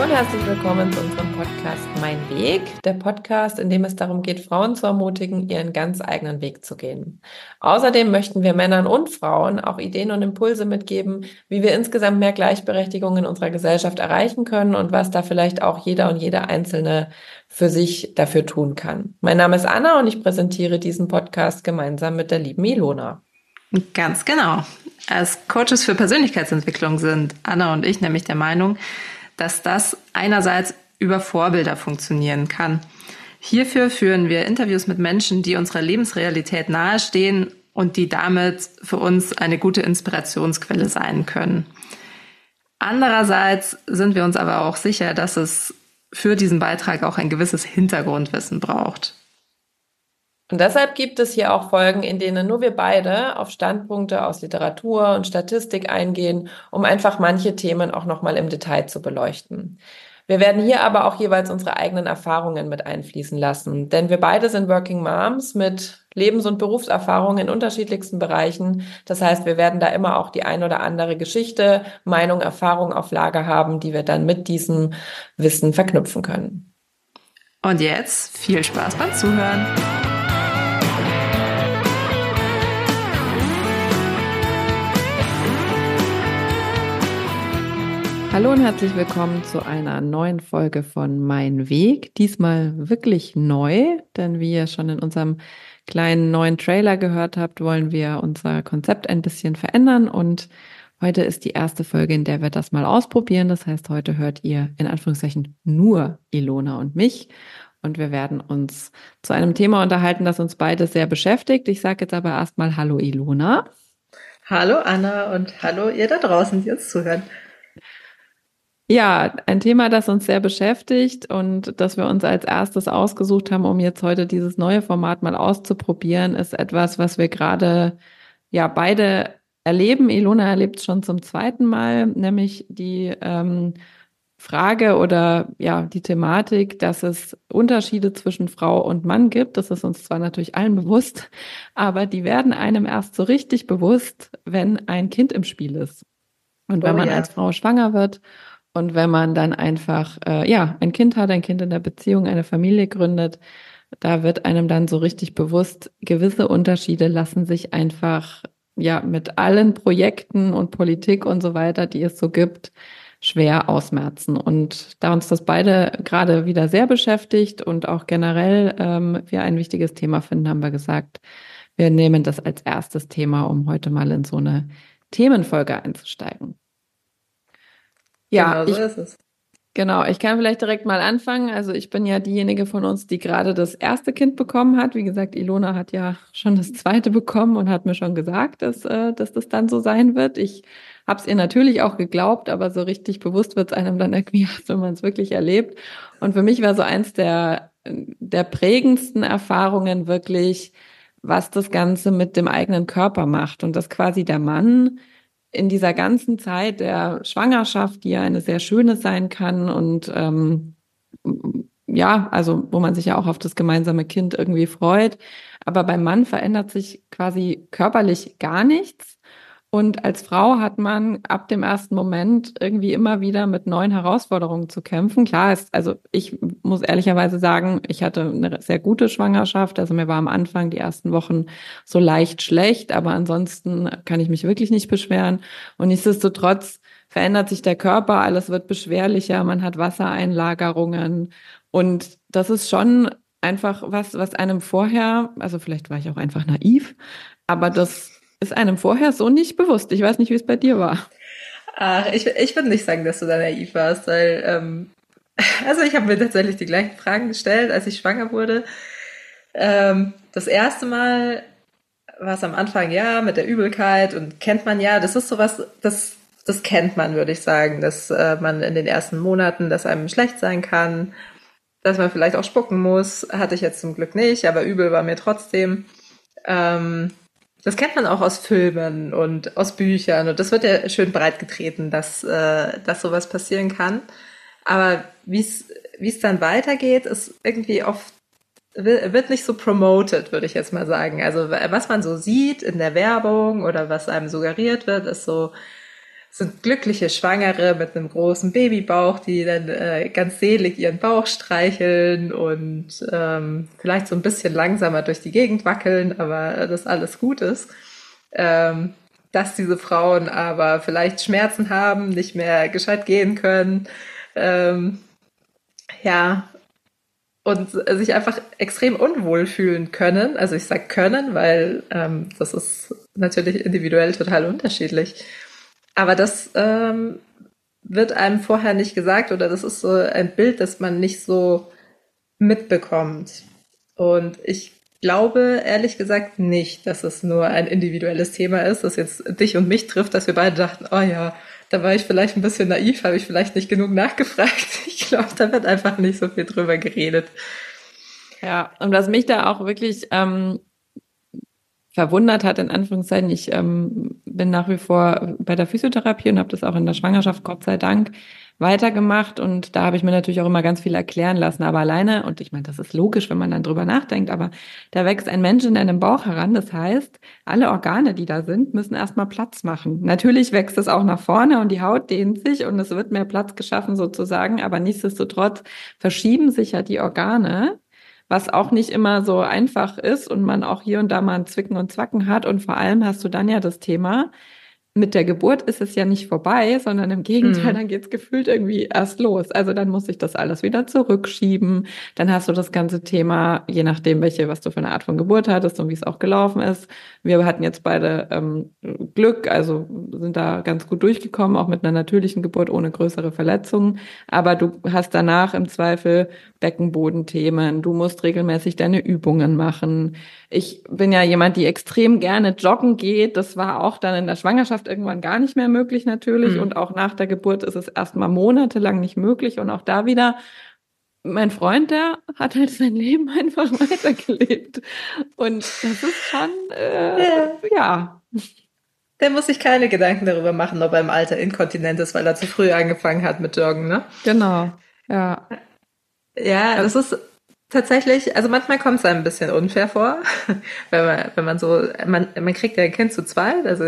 und herzlich willkommen zu unserem Podcast Mein Weg, der Podcast, in dem es darum geht, Frauen zu ermutigen, ihren ganz eigenen Weg zu gehen. Außerdem möchten wir Männern und Frauen auch Ideen und Impulse mitgeben, wie wir insgesamt mehr Gleichberechtigung in unserer Gesellschaft erreichen können und was da vielleicht auch jeder und jede Einzelne für sich dafür tun kann. Mein Name ist Anna und ich präsentiere diesen Podcast gemeinsam mit der lieben Ilona. Ganz genau. Als Coaches für Persönlichkeitsentwicklung sind Anna und ich nämlich der Meinung, dass das einerseits über Vorbilder funktionieren kann. Hierfür führen wir Interviews mit Menschen, die unserer Lebensrealität nahestehen und die damit für uns eine gute Inspirationsquelle sein können. Andererseits sind wir uns aber auch sicher, dass es für diesen Beitrag auch ein gewisses Hintergrundwissen braucht. Und deshalb gibt es hier auch Folgen, in denen nur wir beide auf Standpunkte aus Literatur und Statistik eingehen, um einfach manche Themen auch nochmal im Detail zu beleuchten. Wir werden hier aber auch jeweils unsere eigenen Erfahrungen mit einfließen lassen, denn wir beide sind Working Moms mit Lebens- und Berufserfahrung in unterschiedlichsten Bereichen. Das heißt, wir werden da immer auch die ein oder andere Geschichte, Meinung, Erfahrung auf Lager haben, die wir dann mit diesem Wissen verknüpfen können. Und jetzt viel Spaß beim Zuhören. Hallo und herzlich willkommen zu einer neuen Folge von Mein Weg. Diesmal wirklich neu, denn wie ihr schon in unserem kleinen neuen Trailer gehört habt, wollen wir unser Konzept ein bisschen verändern und heute ist die erste Folge, in der wir das mal ausprobieren. Das heißt, heute hört ihr in Anführungszeichen nur Ilona und mich und wir werden uns zu einem Thema unterhalten, das uns beide sehr beschäftigt. Ich sage jetzt aber erstmal Hallo Ilona. Hallo Anna und hallo ihr da draußen, die uns zuhören. Ja, ein Thema, das uns sehr beschäftigt und das wir uns als erstes ausgesucht haben, um jetzt heute dieses neue Format mal auszuprobieren, ist etwas, was wir gerade ja beide erleben. Ilona erlebt es schon zum zweiten Mal, nämlich die Frage oder ja die Thematik, dass es Unterschiede zwischen Frau und Mann gibt. Das ist uns zwar natürlich allen bewusst, aber die werden einem erst so richtig bewusst, wenn ein Kind im Spiel ist. Und wenn man als Frau schwanger wird und wenn man dann einfach ein Kind hat, ein Kind in der Beziehung, eine Familie gründet, da wird einem dann so richtig bewusst, gewisse Unterschiede lassen sich einfach mit allen Projekten und Politik und so weiter, die es so gibt, schwer ausmerzen. Und da uns das beide gerade wieder sehr beschäftigt und auch generell wir ein wichtiges Thema finden, haben wir gesagt, wir nehmen das als erstes Thema, um heute mal in so eine Themenfolge einzusteigen. Ja, genau so ist es. Genau, ich kann vielleicht direkt mal anfangen. Also ich bin ja diejenige von uns, die gerade das erste Kind bekommen hat. Wie gesagt, Ilona hat ja schon das zweite bekommen und hat mir schon gesagt, dass das dann so sein wird. Ich habe es ihr natürlich auch geglaubt, aber so richtig bewusst wird es einem dann irgendwie erst, wenn man es wirklich erlebt. Und für mich war so eins der prägendsten Erfahrungen wirklich, was das Ganze mit dem eigenen Körper macht und dass quasi der Mann in dieser ganzen Zeit der Schwangerschaft, die ja eine sehr schöne sein kann und also wo man sich ja auch auf das gemeinsame Kind irgendwie freut. Aber beim Mann verändert sich quasi körperlich gar nichts. Und als Frau hat man ab dem ersten Moment irgendwie immer wieder mit neuen Herausforderungen zu kämpfen. Klar ist, also ich muss ehrlicherweise sagen, ich hatte eine sehr gute Schwangerschaft. Also mir war am Anfang die ersten Wochen so leicht schlecht, aber ansonsten kann ich mich wirklich nicht beschweren. Und nichtsdestotrotz verändert sich der Körper, alles wird beschwerlicher, man hat Wassereinlagerungen. Und das ist schon einfach was einem vorher, also vielleicht war ich auch einfach naiv, aber das ist einem vorher so nicht bewusst. Ich weiß nicht, wie es bei dir war. Ach, ich würde nicht sagen, dass du da naiv warst, weil also ich habe mir tatsächlich die gleichen Fragen gestellt, als ich schwanger wurde. Das erste Mal war es am Anfang ja mit der Übelkeit und kennt man ja, das ist sowas, das kennt man, würde ich sagen, dass man in den ersten Monaten, dass einem schlecht sein kann, dass man vielleicht auch spucken muss. Hatte ich jetzt zum Glück nicht, aber übel war mir trotzdem. Das kennt man auch aus Filmen und aus Büchern und das wird ja schön breit getreten, dass sowas passieren kann. Aber wie es dann weitergeht, ist irgendwie oft wird nicht so promoted, würde ich jetzt mal sagen. Also was man so sieht in der Werbung oder was einem suggeriert wird, ist so, sind glückliche Schwangere mit einem großen Babybauch, die dann ganz selig ihren Bauch streicheln und vielleicht so ein bisschen langsamer durch die Gegend wackeln, aber das alles gut ist. Dass diese Frauen aber vielleicht Schmerzen haben, nicht mehr gescheit gehen können, ähm, ja, und sich einfach extrem unwohl fühlen können. Also ich sage können, weil das ist natürlich individuell total unterschiedlich. Aber das wird einem vorher nicht gesagt oder das ist so ein Bild, das man nicht so mitbekommt. Und ich glaube ehrlich gesagt nicht, dass es nur ein individuelles Thema ist, das jetzt dich und mich trifft, dass wir beide dachten, oh ja, da war ich vielleicht ein bisschen naiv, habe ich vielleicht nicht genug nachgefragt. Ich glaube, da wird einfach nicht so viel drüber geredet. Ja, und was mich da auch wirklich verwundert hat, in Anführungszeichen, ich bin nach wie vor bei der Physiotherapie und habe das auch in der Schwangerschaft, Gott sei Dank, weitergemacht. Und da habe ich mir natürlich auch immer ganz viel erklären lassen. Aber alleine, und ich meine, das ist logisch, wenn man dann drüber nachdenkt, aber da wächst ein Mensch in deinem Bauch heran. Das heißt, alle Organe, die da sind, müssen erstmal Platz machen. Natürlich wächst es auch nach vorne und die Haut dehnt sich und es wird mehr Platz geschaffen sozusagen. Aber nichtsdestotrotz verschieben sich ja die Organe, was auch nicht immer so einfach ist und man auch hier und da mal ein Zwicken und Zwacken hat. Und vor allem hast du dann ja das Thema, mit der Geburt ist es ja nicht vorbei, sondern im Gegenteil, dann geht's gefühlt irgendwie erst los. Also dann muss ich das alles wieder zurückschieben. Dann hast du das ganze Thema, je nachdem, was du für eine Art von Geburt hattest und wie es auch gelaufen ist. Wir hatten jetzt beide Glück, also sind da ganz gut durchgekommen, auch mit einer natürlichen Geburt ohne größere Verletzungen. Aber du hast danach im Zweifel Beckenbodenthemen. Du musst regelmäßig deine Übungen machen. Ich bin ja jemand, die extrem gerne joggen geht. Das war auch dann in der Schwangerschaft irgendwann gar nicht mehr möglich natürlich. Und auch nach der Geburt ist es erstmal monatelang nicht möglich. Und auch da wieder, mein Freund, der hat halt sein Leben einfach weitergelebt. Und das ist schon, ja. Der muss sich keine Gedanken darüber machen, ob er im Alter inkontinent ist, weil er zu früh angefangen hat mit Joggen, ne? Genau, ja. Ja, das ist tatsächlich, also manchmal kommt es einem ein bisschen unfair vor, wenn man so, man kriegt ja ein Kind zu zweit, also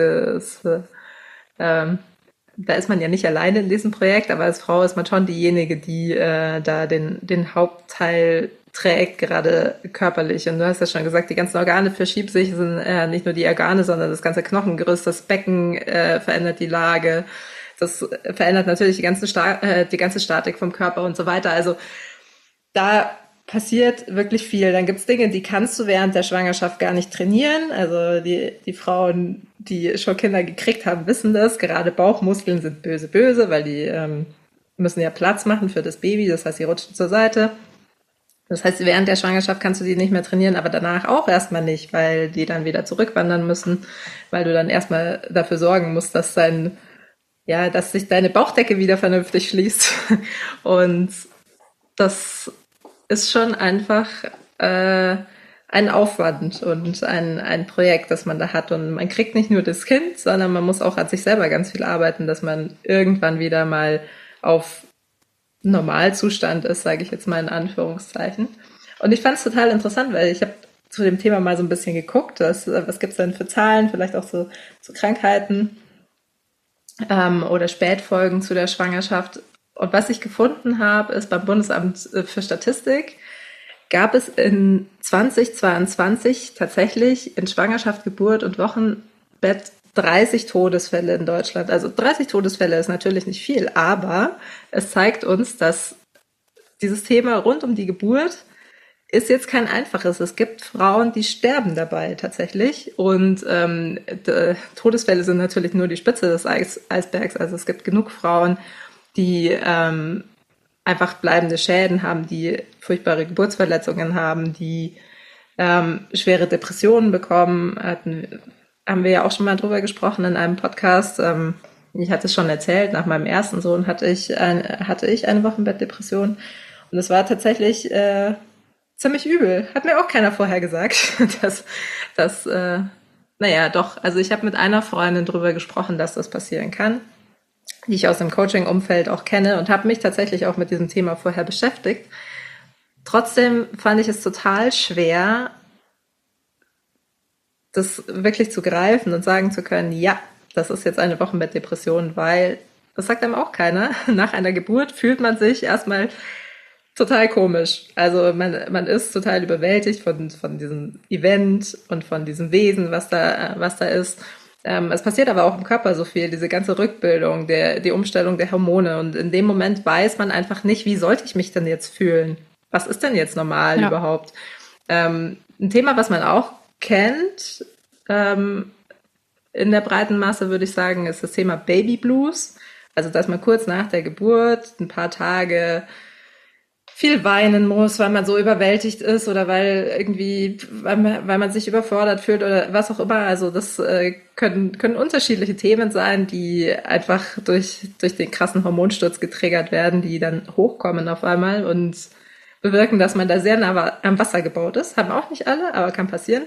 da ist man ja nicht alleine in diesem Projekt, aber als Frau ist man schon diejenige, die da den Hauptteil trägt, gerade körperlich. Und du hast ja schon gesagt, die ganzen Organe verschieben sich, sind nicht nur die Organe, sondern das ganze Knochengerüst, das Becken verändert die Lage, das verändert natürlich die ganze Statik vom Körper und so weiter. Also da passiert wirklich viel. Dann gibt's Dinge, die kannst du während der Schwangerschaft gar nicht trainieren. Also die Frauen, die schon Kinder gekriegt haben, wissen das. Gerade Bauchmuskeln sind böse, böse, weil die müssen ja Platz machen für das Baby. Das heißt, sie rutschen zur Seite. Das heißt, während der Schwangerschaft kannst du die nicht mehr trainieren, aber danach auch erstmal nicht, weil die dann wieder zurückwandern müssen, weil du dann erstmal dafür sorgen musst, dass dass sich deine Bauchdecke wieder vernünftig schließt. Und das ist schon einfach ein Aufwand und ein Projekt, das man da hat. Und man kriegt nicht nur das Kind, sondern man muss auch an sich selber ganz viel arbeiten, dass man irgendwann wieder mal auf Normalzustand ist, sage ich jetzt mal in Anführungszeichen. Und ich fand es total interessant, weil ich habe zu dem Thema mal so ein bisschen geguckt, was gibt's denn für Zahlen, vielleicht auch so zu Krankheiten oder Spätfolgen zu der Schwangerschaft. Und was ich gefunden habe, ist beim Bundesamt für Statistik gab es in 2022 tatsächlich in Schwangerschaft, Geburt und Wochenbett 30 Todesfälle in Deutschland. Also 30 Todesfälle ist natürlich nicht viel, aber es zeigt uns, dass dieses Thema rund um die Geburt ist jetzt kein einfaches. Es gibt Frauen, die sterben dabei tatsächlich. Und Todesfälle sind natürlich nur die Spitze des Eisbergs. Also es gibt genug Frauen, die einfach bleibende Schäden haben, die furchtbare Geburtsverletzungen haben, die schwere Depressionen bekommen. Haben wir ja auch schon mal drüber gesprochen in einem Podcast. Ich hatte es schon erzählt, nach meinem ersten Sohn hatte ich eine Wochenbettdepression. Und es war tatsächlich ziemlich übel. Hat mir auch keiner vorher gesagt. Also ich habe mit einer Freundin drüber gesprochen, dass das passieren kann, die ich aus dem Coaching-Umfeld auch kenne und habe mich tatsächlich auch mit diesem Thema vorher beschäftigt. Trotzdem fand ich es total schwer, das wirklich zu greifen und sagen zu können, ja, das ist jetzt eine Woche mit Depression, weil, das sagt einem auch keiner, nach einer Geburt fühlt man sich erstmal total komisch. Also man ist total überwältigt von diesem Event und von diesem Wesen, was da ist. Es passiert aber auch im Körper so viel, diese ganze Rückbildung, die Umstellung der Hormone. Und in dem Moment weiß man einfach nicht, wie sollte ich mich denn jetzt fühlen? Was ist denn jetzt normal überhaupt? Ein Thema, was man auch kennt, in der breiten Masse, würde ich sagen, ist das Thema Baby Blues. Also, dass man kurz nach der Geburt ein paar Tage viel weinen muss, weil man so überwältigt ist oder weil man sich überfordert fühlt oder was auch immer. Also das können unterschiedliche Themen sein, die einfach durch den krassen Hormonsturz getriggert werden, die dann hochkommen auf einmal und bewirken, dass man da sehr nah am Wasser gebaut ist. Haben auch nicht alle, aber kann passieren.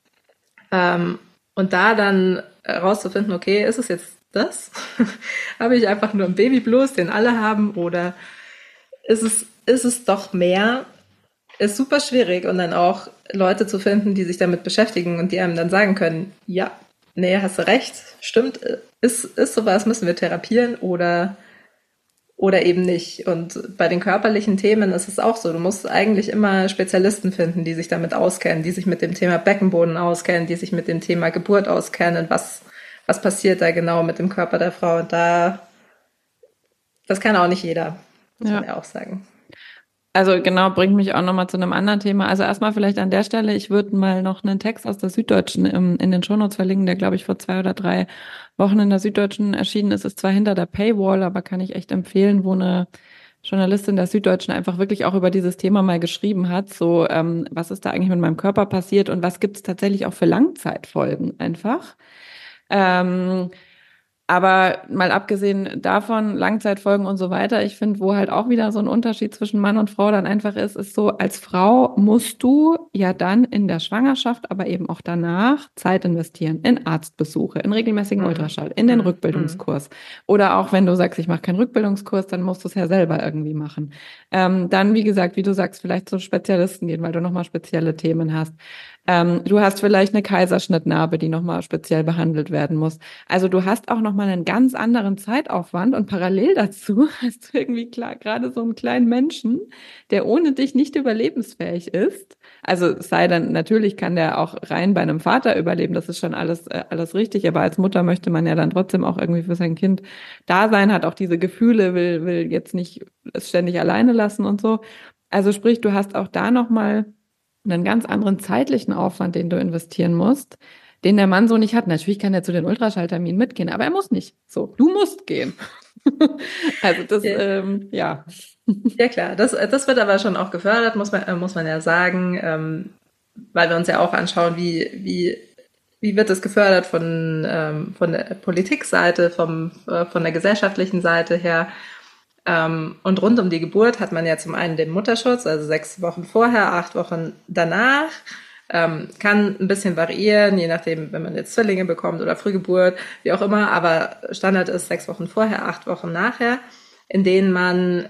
Und da dann rauszufinden, okay, ist es jetzt das? Habe ich einfach nur einen Babyblues, den alle haben, oder ist es doch mehr, ist super schwierig und dann auch Leute zu finden, die sich damit beschäftigen und die einem dann sagen können, ja, nee, hast du recht, stimmt, ist sowas, müssen wir therapieren oder eben nicht. Und bei den körperlichen Themen ist es auch so, du musst eigentlich immer Spezialisten finden, die sich damit auskennen, die sich mit dem Thema Beckenboden auskennen, die sich mit dem Thema Geburt auskennen, was passiert da genau mit dem Körper der Frau. Und das kann auch nicht jeder. Muss man ja auch sagen. Also genau, bringt mich auch nochmal zu einem anderen Thema. Also erstmal vielleicht an der Stelle, ich würde mal noch einen Text aus der Süddeutschen in den Shownotes verlinken, der, glaube ich, vor 2 oder 3 Wochen in der Süddeutschen erschienen ist. Ist zwar hinter der Paywall, aber kann ich echt empfehlen, wo eine Journalistin der Süddeutschen einfach wirklich auch über dieses Thema mal geschrieben hat, so was ist da eigentlich mit meinem Körper passiert und was gibt es tatsächlich auch für Langzeitfolgen einfach. Aber mal abgesehen davon, Langzeitfolgen und so weiter, ich finde, wo halt auch wieder so ein Unterschied zwischen Mann und Frau dann einfach ist so, als Frau musst du ja dann in der Schwangerschaft, aber eben auch danach Zeit investieren in Arztbesuche, in regelmäßigen Ultraschall, in den Rückbildungskurs. Oder auch wenn du sagst, ich mache keinen Rückbildungskurs, dann musst du es ja selber irgendwie machen. Dann, wie gesagt, wie du sagst, vielleicht zu Spezialisten gehen, weil du nochmal spezielle Themen hast. Du hast vielleicht eine Kaiserschnittnarbe, die nochmal speziell behandelt werden muss. Also du hast auch nochmal einen ganz anderen Zeitaufwand und parallel dazu hast du irgendwie klar gerade so einen kleinen Menschen, der ohne dich nicht überlebensfähig ist. Also es sei denn, natürlich kann der auch rein bei einem Vater überleben, das ist schon alles richtig, aber als Mutter möchte man ja dann trotzdem auch irgendwie für sein Kind da sein, hat auch diese Gefühle, will jetzt nicht es ständig alleine lassen und so. Also sprich, du hast auch da nochmal einen ganz anderen zeitlichen Aufwand, den du investieren musst, den der Mann so nicht hat. Natürlich kann er zu den Ultraschallterminen mitgehen, aber er muss nicht. So, du musst gehen. Also das, ja. Ja klar, das wird aber schon auch gefördert, muss man ja sagen, weil wir uns ja auch anschauen, wie wird das gefördert von der Politikseite, von der gesellschaftlichen Seite her. Und rund um die Geburt hat man ja zum einen den Mutterschutz, also 6 Wochen vorher, 8 Wochen danach. Kann ein bisschen variieren, je nachdem, wenn man jetzt Zwillinge bekommt oder Frühgeburt, wie auch immer. Aber Standard ist 6 Wochen vorher, 8 Wochen nachher, in denen man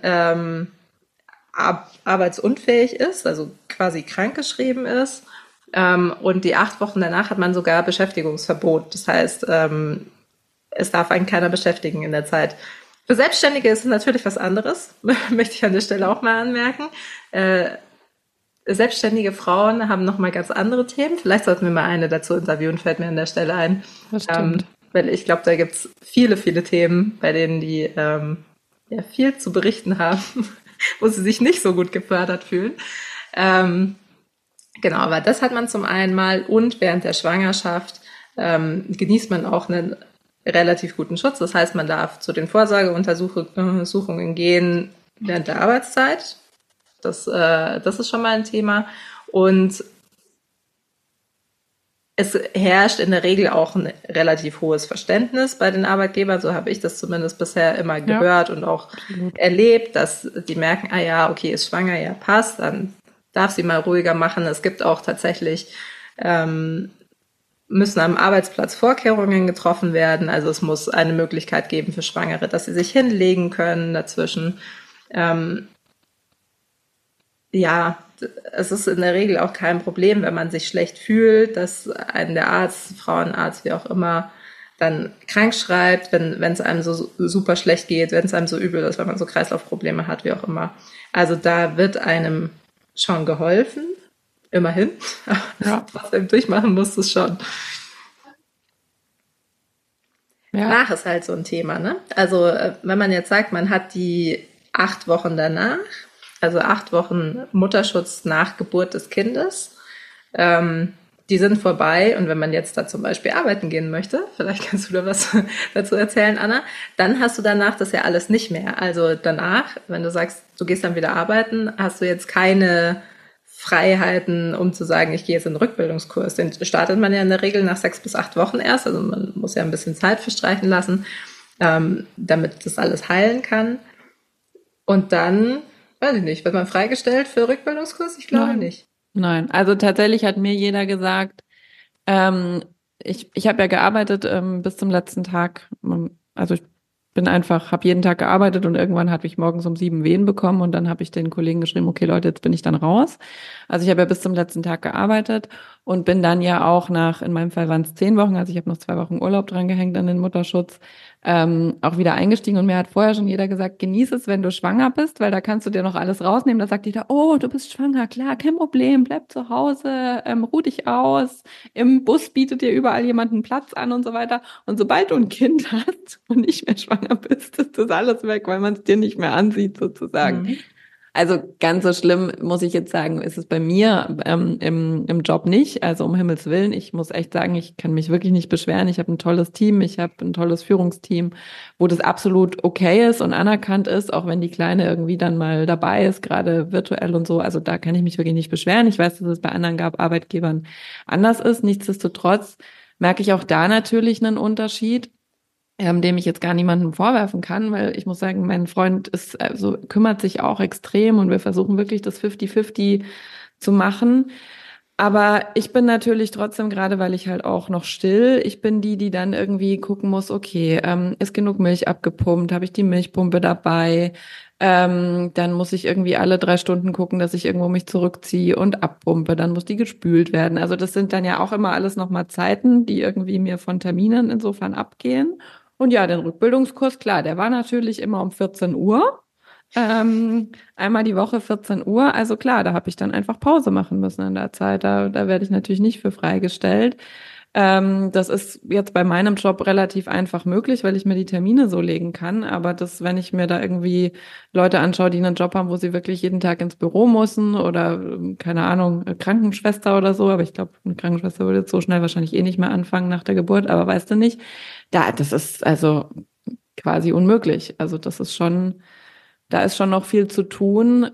arbeitsunfähig ist, also quasi krankgeschrieben ist. Und die 8 Wochen danach hat man sogar Beschäftigungsverbot. Das heißt, es darf einen keiner beschäftigen in der Zeit. Für Selbstständige ist es natürlich was anderes, möchte ich an der Stelle auch mal anmerken. Selbstständige Frauen haben nochmal ganz andere Themen. Vielleicht sollten wir mal eine dazu interviewen, fällt mir an der Stelle ein. Das stimmt. Weil ich glaube, da gibt's viele, viele Themen, bei denen die ja viel zu berichten haben, wo sie sich nicht so gut gefördert fühlen. Genau, aber das hat man zum einen mal und während der Schwangerschaft genießt man auch einen relativ guten Schutz. Das heißt, man darf zu den Vorsorgeuntersuchungen gehen während der Arbeitszeit. Das ist schon mal ein Thema. Und es herrscht in der Regel auch ein relativ hohes Verständnis bei den Arbeitgebern. So habe ich das zumindest bisher immer gehört und auch erlebt, dass die merken, ah ja, okay, ist schwanger, ja, passt, dann darf sie mal ruhiger machen. Es gibt auch tatsächlich müssen am Arbeitsplatz Vorkehrungen getroffen werden. Also es muss eine Möglichkeit geben für Schwangere, dass sie sich hinlegen können dazwischen. Ja, es ist in der Regel auch kein Problem, wenn man sich schlecht fühlt, dass einen der Arzt, Frauenarzt, wie auch immer, dann krank schreibt, wenn es einem so super schlecht geht, wenn es einem so übel ist, wenn man so Kreislaufprobleme hat, wie auch immer. Also da wird einem schon geholfen, immerhin. Ja. Was einem durchmachen muss, ist schon. Ja. Danach ist halt so ein Thema, ne? Also wenn man jetzt sagt, man hat die 8 Wochen danach, also 8 Wochen Mutterschutz nach Geburt des Kindes, die sind vorbei. Und wenn man jetzt da zum Beispiel arbeiten gehen möchte, vielleicht kannst du da was dazu erzählen, Anna, dann hast du danach das ja alles nicht mehr. Also danach, wenn du sagst, du gehst dann wieder arbeiten, hast du jetzt keine Freiheiten, um zu sagen, ich gehe jetzt in den Rückbildungskurs. Den startet man ja in der Regel nach 6 bis 8 Wochen erst. Also man muss ja ein bisschen Zeit verstreichen lassen, damit das alles heilen kann. Und dann, weiß ich nicht, wird man freigestellt für Rückbildungskurs? Ich glaube nicht. Nein, also tatsächlich hat mir jeder gesagt, ich habe ja gearbeitet bis zum letzten Tag. Also ich habe jeden Tag gearbeitet und irgendwann habe ich morgens um 7 Wehen bekommen und dann habe ich den Kollegen geschrieben, okay Leute, jetzt bin ich dann raus. Also ich habe ja bis zum letzten Tag gearbeitet und bin dann ja auch in meinem Fall waren es 10 Wochen, also ich habe noch 2 Wochen Urlaub dran gehängt an den Mutterschutz, auch wieder eingestiegen und mir hat vorher schon jeder gesagt, genieß es, wenn du schwanger bist, weil da kannst du dir noch alles rausnehmen. Da sagt jeder, oh, du bist schwanger, klar, kein Problem, bleib zu Hause, ruh dich aus. Im Bus bietet dir überall jemand einen Platz an und so weiter. Und sobald du ein Kind hast und nicht mehr schwanger bist, ist das alles weg, weil man es dir nicht mehr ansieht sozusagen. Mhm. Also ganz so schlimm, muss ich jetzt sagen, ist es bei mir im Job nicht. Also um Himmels Willen, ich muss echt sagen, ich kann mich wirklich nicht beschweren. Ich habe ein tolles Team, ich habe ein tolles Führungsteam, wo das absolut okay ist und anerkannt ist, auch wenn die Kleine irgendwie dann mal dabei ist, gerade virtuell und so. Also da kann ich mich wirklich nicht beschweren. Ich weiß, dass es bei anderen Arbeitgebern anders ist. Nichtsdestotrotz merke ich auch da natürlich einen Unterschied, dem ich jetzt gar niemandem vorwerfen kann, weil ich muss sagen, mein Freund kümmert sich auch extrem und wir versuchen wirklich das 50-50 zu machen. Aber ich bin natürlich trotzdem, gerade weil ich halt auch noch still, ich bin die dann irgendwie gucken muss, okay, ist genug Milch abgepumpt, habe ich die Milchpumpe dabei? Dann muss ich irgendwie alle 3 Stunden gucken, dass ich irgendwo mich zurückziehe und abpumpe, dann muss die gespült werden. Also das sind dann ja auch immer alles nochmal Zeiten, die irgendwie mir von Terminen insofern abgehen. Und ja, den Rückbildungskurs, klar, der war natürlich immer um 14 Uhr. Einmal die Woche 14 Uhr. Also klar, da habe ich dann einfach Pause machen müssen in der Zeit. Da werde ich natürlich nicht für freigestellt. Das ist jetzt bei meinem Job relativ einfach möglich, weil ich mir die Termine so legen kann. Aber wenn ich mir da irgendwie Leute anschaue, die einen Job haben, wo sie wirklich jeden Tag ins Büro müssen oder, keine Ahnung, Krankenschwester oder so. Aber ich glaube, eine Krankenschwester würde jetzt so schnell wahrscheinlich eh nicht mehr anfangen nach der Geburt. Aber weißt du nicht, das ist also quasi unmöglich. Also da ist schon noch viel zu tun.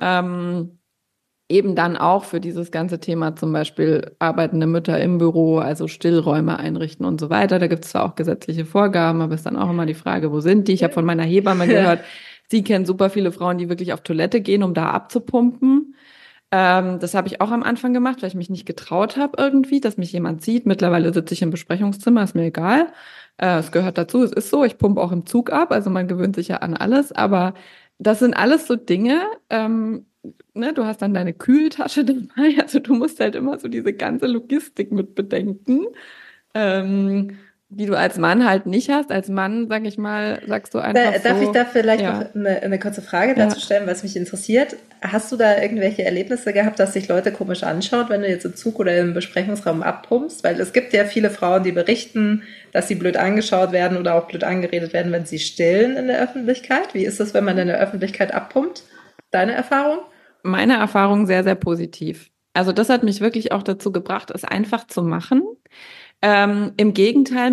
Eben dann auch für dieses ganze Thema zum Beispiel arbeitende Mütter im Büro, also Stillräume einrichten und so weiter. Da gibt es zwar auch gesetzliche Vorgaben, aber es ist dann auch immer die Frage, wo sind die? Ich habe von meiner Hebamme gehört, sie kennt super viele Frauen, die wirklich auf Toilette gehen, um da abzupumpen. Das habe ich auch am Anfang gemacht, weil ich mich nicht getraut habe irgendwie, dass mich jemand sieht. Mittlerweile sitze ich im Besprechungszimmer, ist mir egal. Es gehört dazu, es ist so, ich pumpe auch im Zug ab, also man gewöhnt sich ja an alles, aber das sind alles so Dinge, ne, du hast dann deine Kühltasche dabei, also du musst halt immer so diese ganze Logistik mit bedenken, die du als Mann halt nicht hast. Als Mann, sag ich mal, sagst du einfach Darf ich da vielleicht ja, noch eine kurze Frage dazu stellen, was mich interessiert? Hast du da irgendwelche Erlebnisse gehabt, dass sich Leute komisch anschaut, wenn du jetzt im Zug oder im Besprechungsraum abpumpst? Weil es gibt ja viele Frauen, die berichten, dass sie blöd angeschaut werden oder auch blöd angeredet werden, wenn sie stillen in der Öffentlichkeit. Wie ist das, wenn man in der Öffentlichkeit abpumpt? Deine Erfahrung? Meine Erfahrung sehr, sehr positiv. Also das hat mich wirklich auch dazu gebracht, es einfach zu machen. Im Gegenteil,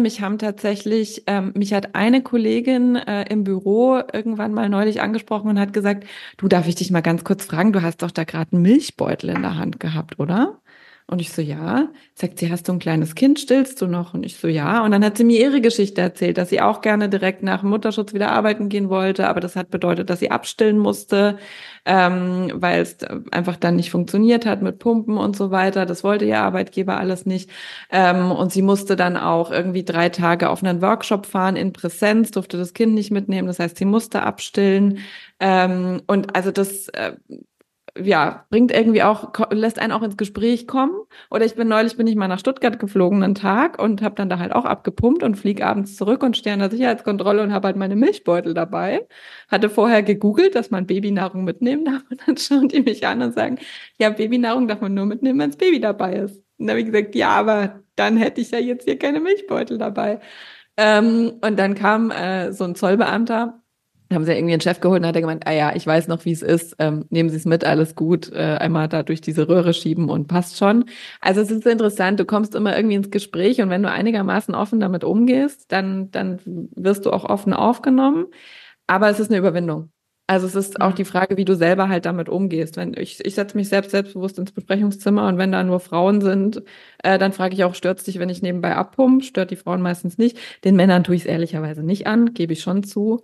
mich hat eine Kollegin im Büro irgendwann mal neulich angesprochen und hat gesagt, du, darf ich dich mal ganz kurz fragen, du hast doch da gerade einen Milchbeutel in der Hand gehabt, oder? Und ich so, ja. Sagt sie, hast du ein kleines Kind, stillst du noch? Und ich so, ja. Und dann hat sie mir ihre Geschichte erzählt, dass sie auch gerne direkt nach dem Mutterschutz wieder arbeiten gehen wollte, aber das hat bedeutet, dass sie abstillen musste, weil es einfach dann nicht funktioniert hat mit Pumpen und so weiter. Das wollte ihr Arbeitgeber alles nicht. Und sie musste dann auch irgendwie 3 Tage auf einen Workshop fahren in Präsenz, durfte das Kind nicht mitnehmen. Das heißt, sie musste abstillen. Und also ja, bringt irgendwie auch, lässt einen auch ins Gespräch kommen. Oder neulich bin ich mal nach Stuttgart geflogen einen Tag und habe dann da halt auch abgepumpt und fliege abends zurück und stehe an der Sicherheitskontrolle und habe halt meine Milchbeutel dabei. Hatte vorher gegoogelt, dass man Babynahrung mitnehmen darf und dann schauen die mich an und sagen, ja, Babynahrung darf man nur mitnehmen, wenn das Baby dabei ist. Und dann habe ich gesagt, ja, aber dann hätte ich ja jetzt hier keine Milchbeutel dabei. Und dann kam so ein Zollbeamter, haben sie irgendwie einen Chef geholt und hat er gemeint, ah ja, ich weiß noch, wie es ist, nehmen Sie es mit, alles gut, einmal da durch diese Röhre schieben und passt schon. Also es ist interessant, du kommst immer irgendwie ins Gespräch und wenn du einigermaßen offen damit umgehst, dann wirst du auch offen aufgenommen, aber es ist eine Überwindung. Also es ist auch die Frage, wie du selber halt damit umgehst. Wenn ich setze mich selbstbewusst ins Besprechungszimmer und wenn da nur Frauen sind, dann frage ich auch, stört's dich, wenn ich nebenbei abpumpe? Stört die Frauen meistens nicht. Den Männern tue ich es ehrlicherweise nicht an, gebe ich schon zu.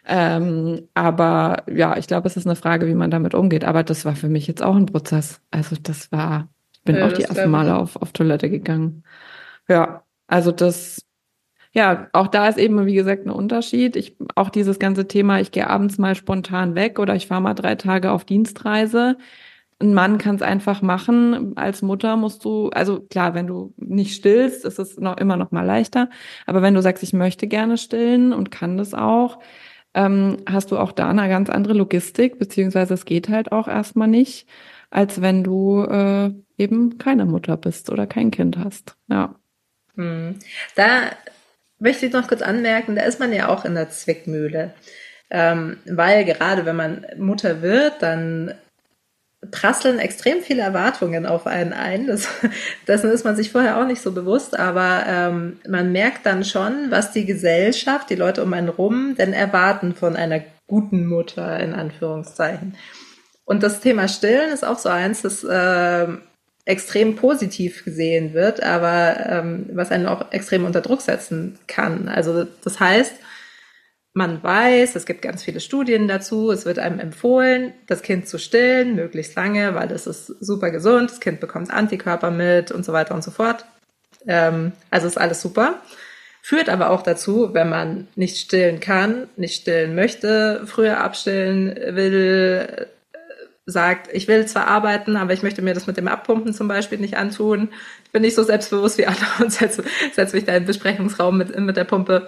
Aber ja, ich glaube, es ist eine Frage, wie man damit umgeht. Aber das war für mich jetzt auch ein Prozess. Also ich bin Ja, auch die das ersten glaube Male ich. auf Toilette gegangen. Ja, also ja, auch da ist eben, wie gesagt, ein Unterschied. Auch dieses ganze Thema, ich gehe abends mal spontan weg oder ich fahre mal 3 Tage auf Dienstreise. Ein Mann kann es einfach machen. Als Mutter musst du, also klar, wenn du nicht stillst, ist es immer noch mal leichter. Aber wenn du sagst, ich möchte gerne stillen und kann das auch, hast du auch da eine ganz andere Logistik, beziehungsweise es geht halt auch erstmal nicht, als wenn du eben keine Mutter bist oder kein Kind hast. Ja. Hm. Da möchte ich noch kurz anmerken, da ist man ja auch in der Zwickmühle. Weil gerade wenn man Mutter wird, dann prasseln extrem viele Erwartungen auf einen ein. Dessen ist man sich vorher auch nicht so bewusst, aber man merkt dann schon, was die Gesellschaft, die Leute um einen rum, denn erwarten von einer guten Mutter, in Anführungszeichen. Und das Thema Stillen ist auch so eins, das extrem positiv gesehen wird, aber was einen auch extrem unter Druck setzen kann. Also das heißt, man weiß, es gibt ganz viele Studien dazu, es wird einem empfohlen, das Kind zu stillen, möglichst lange, weil das ist super gesund, das Kind bekommt Antikörper mit und so weiter und so fort. Also ist alles super. Führt aber auch dazu, wenn man nicht stillen kann, nicht stillen möchte, früher abstillen will, sagt, ich will zwar arbeiten, aber ich möchte mir das mit dem Abpumpen zum Beispiel nicht antun. Ich bin nicht so selbstbewusst wie andere und setz mich da in den Besprechungsraum mit der Pumpe.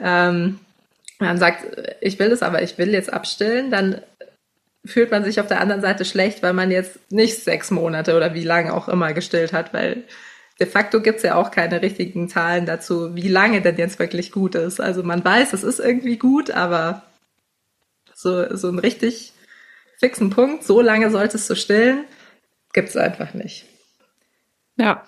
Man sagt, ich will es, aber ich will jetzt abstillen, dann fühlt man sich auf der anderen Seite schlecht, weil man jetzt nicht 6 Monate oder wie lange auch immer gestillt hat, weil de facto gibt's ja auch keine richtigen Zahlen dazu, wie lange denn jetzt wirklich gut ist. Also man weiß, es ist irgendwie gut, aber so einen richtig fixen Punkt, so lange solltest du stillen, gibt's einfach nicht. Ja.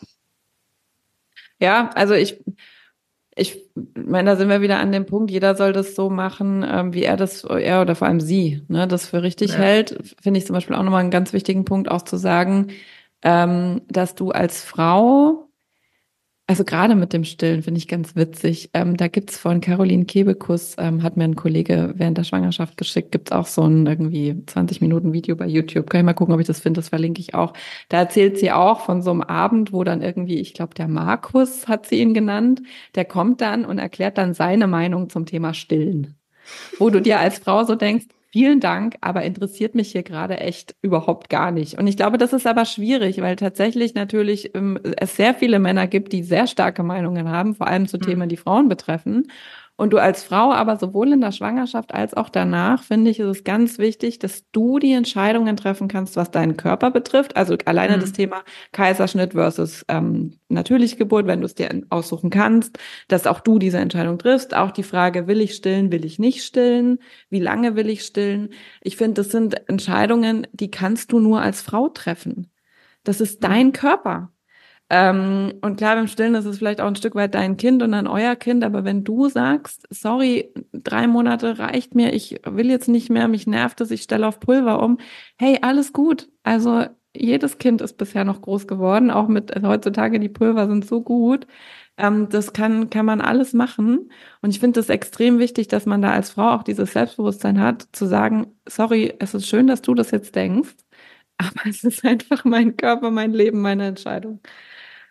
Ja, also ich meine, da sind wir wieder an dem Punkt, jeder soll das so machen, wie er oder vor allem sie, ne, das für richtig Ja. hält. Finde ich zum Beispiel auch nochmal einen ganz wichtigen Punkt, auch zu sagen, dass du als Frau, also gerade mit dem Stillen finde ich ganz witzig. Da gibt's von Caroline Kebekus, hat mir ein Kollege während der Schwangerschaft geschickt, gibt's auch so ein irgendwie 20 Minuten Video bei YouTube. Kann ich mal gucken, ob ich das finde, das verlinke ich auch. Da erzählt sie auch von so einem Abend, wo dann irgendwie, ich glaube, der Markus hat sie ihn genannt, der kommt dann und erklärt dann seine Meinung zum Thema Stillen, wo du dir als Frau so denkst, vielen Dank, aber interessiert mich hier gerade echt überhaupt gar nicht. Und ich glaube, das ist aber schwierig, weil tatsächlich natürlich es sehr viele Männer gibt, die sehr starke Meinungen haben, vor allem zu Themen, die Frauen betreffen. Und du als Frau aber sowohl in der Schwangerschaft als auch danach, finde ich, ist es ganz wichtig, dass du die Entscheidungen treffen kannst, was deinen Körper betrifft. Also alleine das Thema Kaiserschnitt versus natürliche Geburt, wenn du es dir aussuchen kannst, dass auch du diese Entscheidung triffst. Auch die Frage, will ich stillen, will ich nicht stillen? Wie lange will ich stillen? Ich finde, das sind Entscheidungen, die kannst du nur als Frau treffen. Das ist dein Körper. Und klar, beim Stillen ist es vielleicht auch ein Stück weit dein Kind und dann euer Kind, aber wenn du sagst, sorry, 3 Monate reicht mir, ich will jetzt nicht mehr, mich nervt es, ich stelle auf Pulver um, hey, alles gut. Also jedes Kind ist bisher noch groß geworden, auch mit heutzutage die Pulver sind so gut. Das kann man alles machen. Und ich finde es extrem wichtig, dass man da als Frau auch dieses Selbstbewusstsein hat, zu sagen, sorry, es ist schön, dass du das jetzt denkst, aber es ist einfach mein Körper, mein Leben, meine Entscheidung.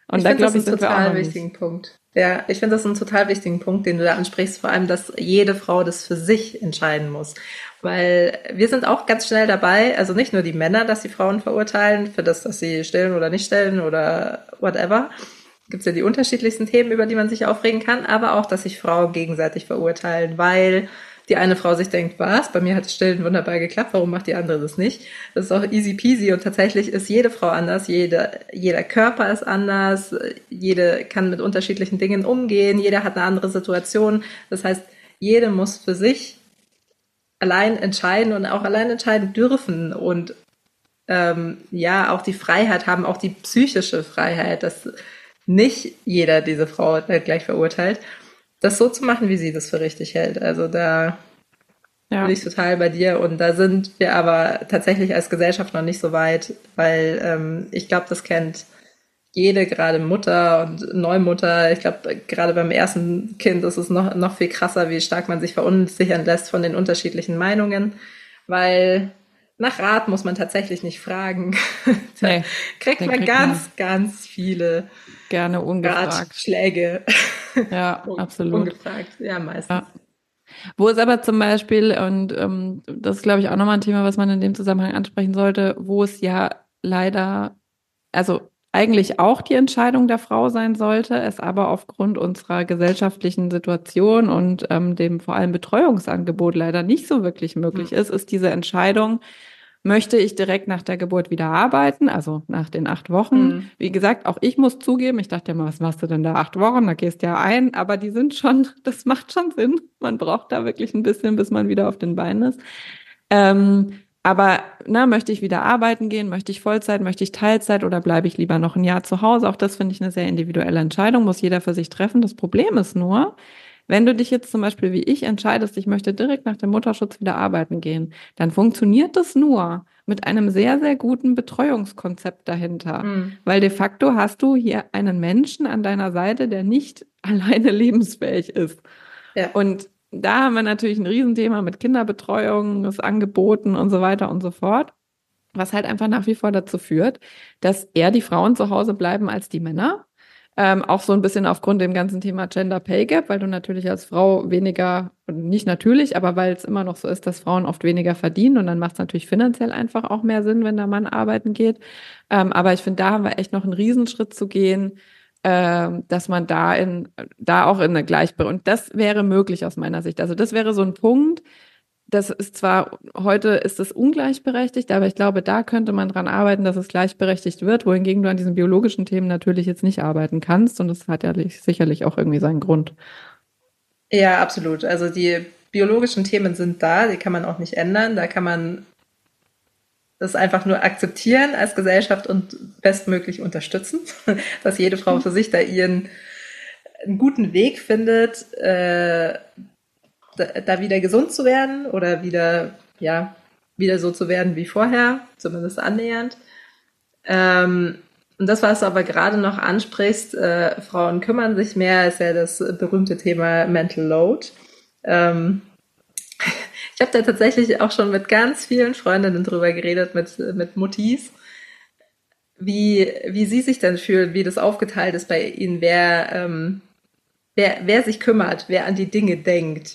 Und Ich da, finde das glaube ich, einen sind wir auch total noch nicht. wichtigen Punkt. Ja, ich finde das einen total wichtigen Punkt, den du da ansprichst, vor allem, dass jede Frau das für sich entscheiden muss. Weil wir sind auch ganz schnell dabei, also nicht nur die Männer, dass die Frauen verurteilen für das, dass sie stillen oder nicht stillen oder whatever. Gibt es ja die unterschiedlichsten Themen, über die man sich aufregen kann, aber auch, dass sich Frauen gegenseitig verurteilen, weil die eine Frau sich denkt, was, bei mir hat das Stillen wunderbar geklappt, warum macht die andere das nicht? Das ist auch easy peasy und tatsächlich ist jede Frau anders, jeder Körper ist anders, jede kann mit unterschiedlichen Dingen umgehen, jeder hat eine andere Situation. Das heißt, jede muss für sich allein entscheiden und auch allein entscheiden dürfen und ja, auch die Freiheit haben, auch die psychische Freiheit, dass nicht jeder diese Frau gleich verurteilt, das so zu machen, wie sie das für richtig hält. Also da bin Ja, ich total bei dir und da sind wir aber tatsächlich als Gesellschaft noch nicht so weit, weil ich glaube, das kennt jede, gerade Mutter und Neumutter. Ich glaube, gerade beim ersten Kind ist es noch viel krasser, wie stark man sich verunsichern lässt von den unterschiedlichen Meinungen, weil nach Rat muss man tatsächlich nicht fragen. Da nee, kriegt den man kriegt man ganz viele gerne ungefragt. Ratschläge. Ja, absolut. Ungefragt, ja, meistens. Ja. Wo es aber zum Beispiel, und das ist, glaube ich, auch nochmal ein Thema, was man in dem Zusammenhang ansprechen sollte, wo es ja leider, also eigentlich auch die Entscheidung der Frau sein sollte, es aber aufgrund unserer gesellschaftlichen Situation und dem vor allem Betreuungsangebot leider nicht so wirklich möglich ist, ist diese Entscheidung, möchte ich direkt nach der Geburt wieder arbeiten, also nach den 8 Wochen. Hm. Wie gesagt, auch ich muss zugeben, ich dachte ja mal, was machst du denn da 8 Wochen? Da gehst du ja ein, aber die sind schon, das macht schon Sinn. Man braucht da wirklich ein bisschen, bis man wieder auf den Beinen ist. Aber möchte ich wieder arbeiten gehen? Möchte ich Vollzeit? Möchte ich Teilzeit? Oder bleibe ich lieber noch ein Jahr zu Hause? Auch das finde ich eine sehr individuelle Entscheidung, muss jeder für sich treffen. Das Problem ist nur, wenn du dich jetzt zum Beispiel wie ich entscheidest, ich möchte direkt nach dem Mutterschutz wieder arbeiten gehen, dann funktioniert das nur mit einem sehr, sehr guten Betreuungskonzept dahinter. Hm. Weil de facto hast du hier einen Menschen an deiner Seite, der nicht alleine lebensfähig ist. Ja. Und da haben wir natürlich ein Riesenthema mit Kinderbetreuung, das Angeboten und so weiter und so fort, was halt einfach nach wie vor dazu führt, dass eher die Frauen zu Hause bleiben als die Männer. Auch so ein bisschen aufgrund dem ganzen Thema Gender Pay Gap, weil du natürlich als Frau weniger, nicht natürlich, aber weil es immer noch so ist, dass Frauen oft weniger verdienen und dann macht es natürlich finanziell einfach auch mehr Sinn, wenn der Mann arbeiten geht. Aber ich finde, da haben wir echt noch einen Riesenschritt zu gehen, dass man da auch in eine Gleichberechtigung, und das wäre möglich aus meiner Sicht. Also das wäre so ein Punkt, das ist zwar, heute ist es ungleichberechtigt, aber ich glaube, da könnte man dran arbeiten, dass es gleichberechtigt wird, wohingegen du an diesen biologischen Themen natürlich jetzt nicht arbeiten kannst. Und das hat ja sicherlich auch irgendwie seinen Grund. Ja, absolut. Also die biologischen Themen sind da, die kann man auch nicht ändern. Da kann man das einfach nur akzeptieren als Gesellschaft und bestmöglich unterstützen, dass jede Frau für sich da ihren einen guten Weg findet, da wieder gesund zu werden oder wieder, ja, wieder so zu werden wie vorher, zumindest annähernd. Und das, was du aber gerade noch ansprichst, Frauen kümmern sich mehr, ist ja das berühmte Thema Mental Load. Ich habe da tatsächlich auch schon mit ganz vielen Freundinnen drüber geredet, mit Muttis, wie sie sich denn fühlen, wie das aufgeteilt ist bei ihnen, wer sich kümmert, wer an die Dinge denkt,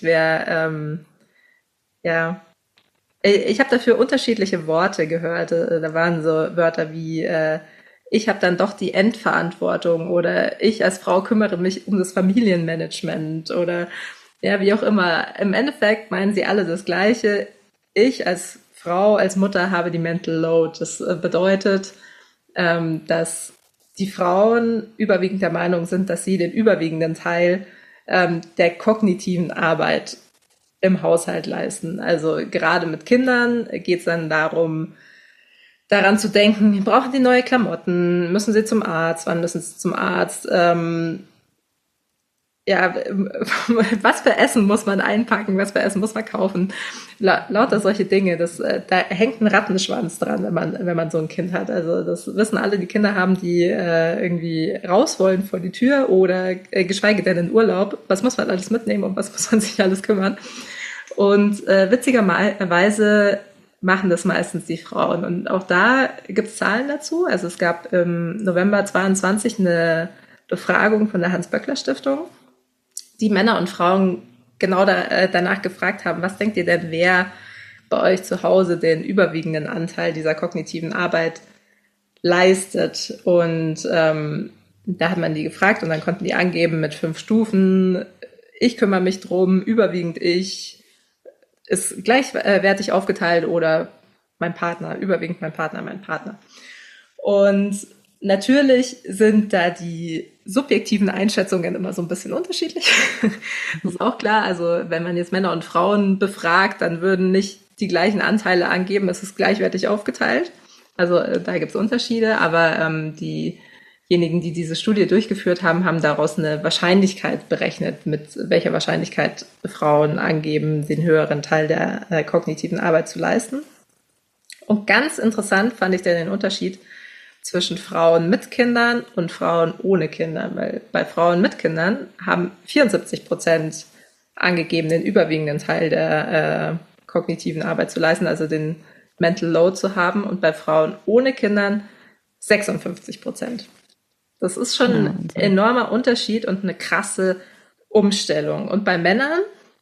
ja. Ich habe dafür unterschiedliche Worte gehört. Da waren so Wörter wie ich habe dann doch die Endverantwortung oder ich als Frau kümmere mich um das Familienmanagement oder ja, wie auch immer. Im Endeffekt meinen sie alle das Gleiche. Ich als Frau, als Mutter habe die Mental Load. Das bedeutet, dass die Frauen überwiegend der Meinung sind, dass sie den überwiegenden Teil der kognitiven Arbeit im Haushalt leisten. Also gerade mit Kindern geht es dann daran zu denken, brauchen die neue Klamotten, müssen sie zum Arzt, wann müssen sie zum Arzt, ja, was für Essen muss man einpacken, was für Essen muss man kaufen, lauter solche Dinge, da hängt ein Rattenschwanz dran, wenn man so ein Kind hat. Also das wissen alle, die Kinder haben, die irgendwie raus wollen vor die Tür oder geschweige denn in Urlaub. Was muss man alles mitnehmen und was muss man sich alles kümmern? Und witzigerweise machen das meistens die Frauen. Und auch da gibt es Zahlen dazu. Also es gab im November 22 eine Befragung von der Hans-Böckler-Stiftung, die Männer und Frauen genau danach gefragt haben, was denkt ihr denn, wer bei euch zu Hause den überwiegenden Anteil dieser kognitiven Arbeit leistet? Und da hat man die gefragt und dann konnten die angeben mit 5 Stufen. Ich kümmere mich drum, überwiegend ich, ist gleichwertig aufgeteilt oder mein Partner, überwiegend mein Partner. Und natürlich sind da die subjektiven Einschätzungen immer so ein bisschen unterschiedlich. Das ist auch klar. Also wenn man jetzt Männer und Frauen befragt, dann würden nicht die gleichen Anteile angeben, es ist gleichwertig aufgeteilt. Also da gibt es Unterschiede, aber diejenigen, die diese Studie durchgeführt haben, haben daraus eine Wahrscheinlichkeit berechnet, mit welcher Wahrscheinlichkeit Frauen angeben, den höheren Teil der kognitiven Arbeit zu leisten. Und ganz interessant fand ich den Unterschied zwischen Frauen mit Kindern und Frauen ohne Kinder, weil bei Frauen mit Kindern haben 74% angegeben, den überwiegenden Teil der kognitiven Arbeit zu leisten, also den Mental Load zu haben, und bei Frauen ohne Kindern 56%. Das ist schon ein enormer Unterschied und eine krasse Umstellung. Und bei Männern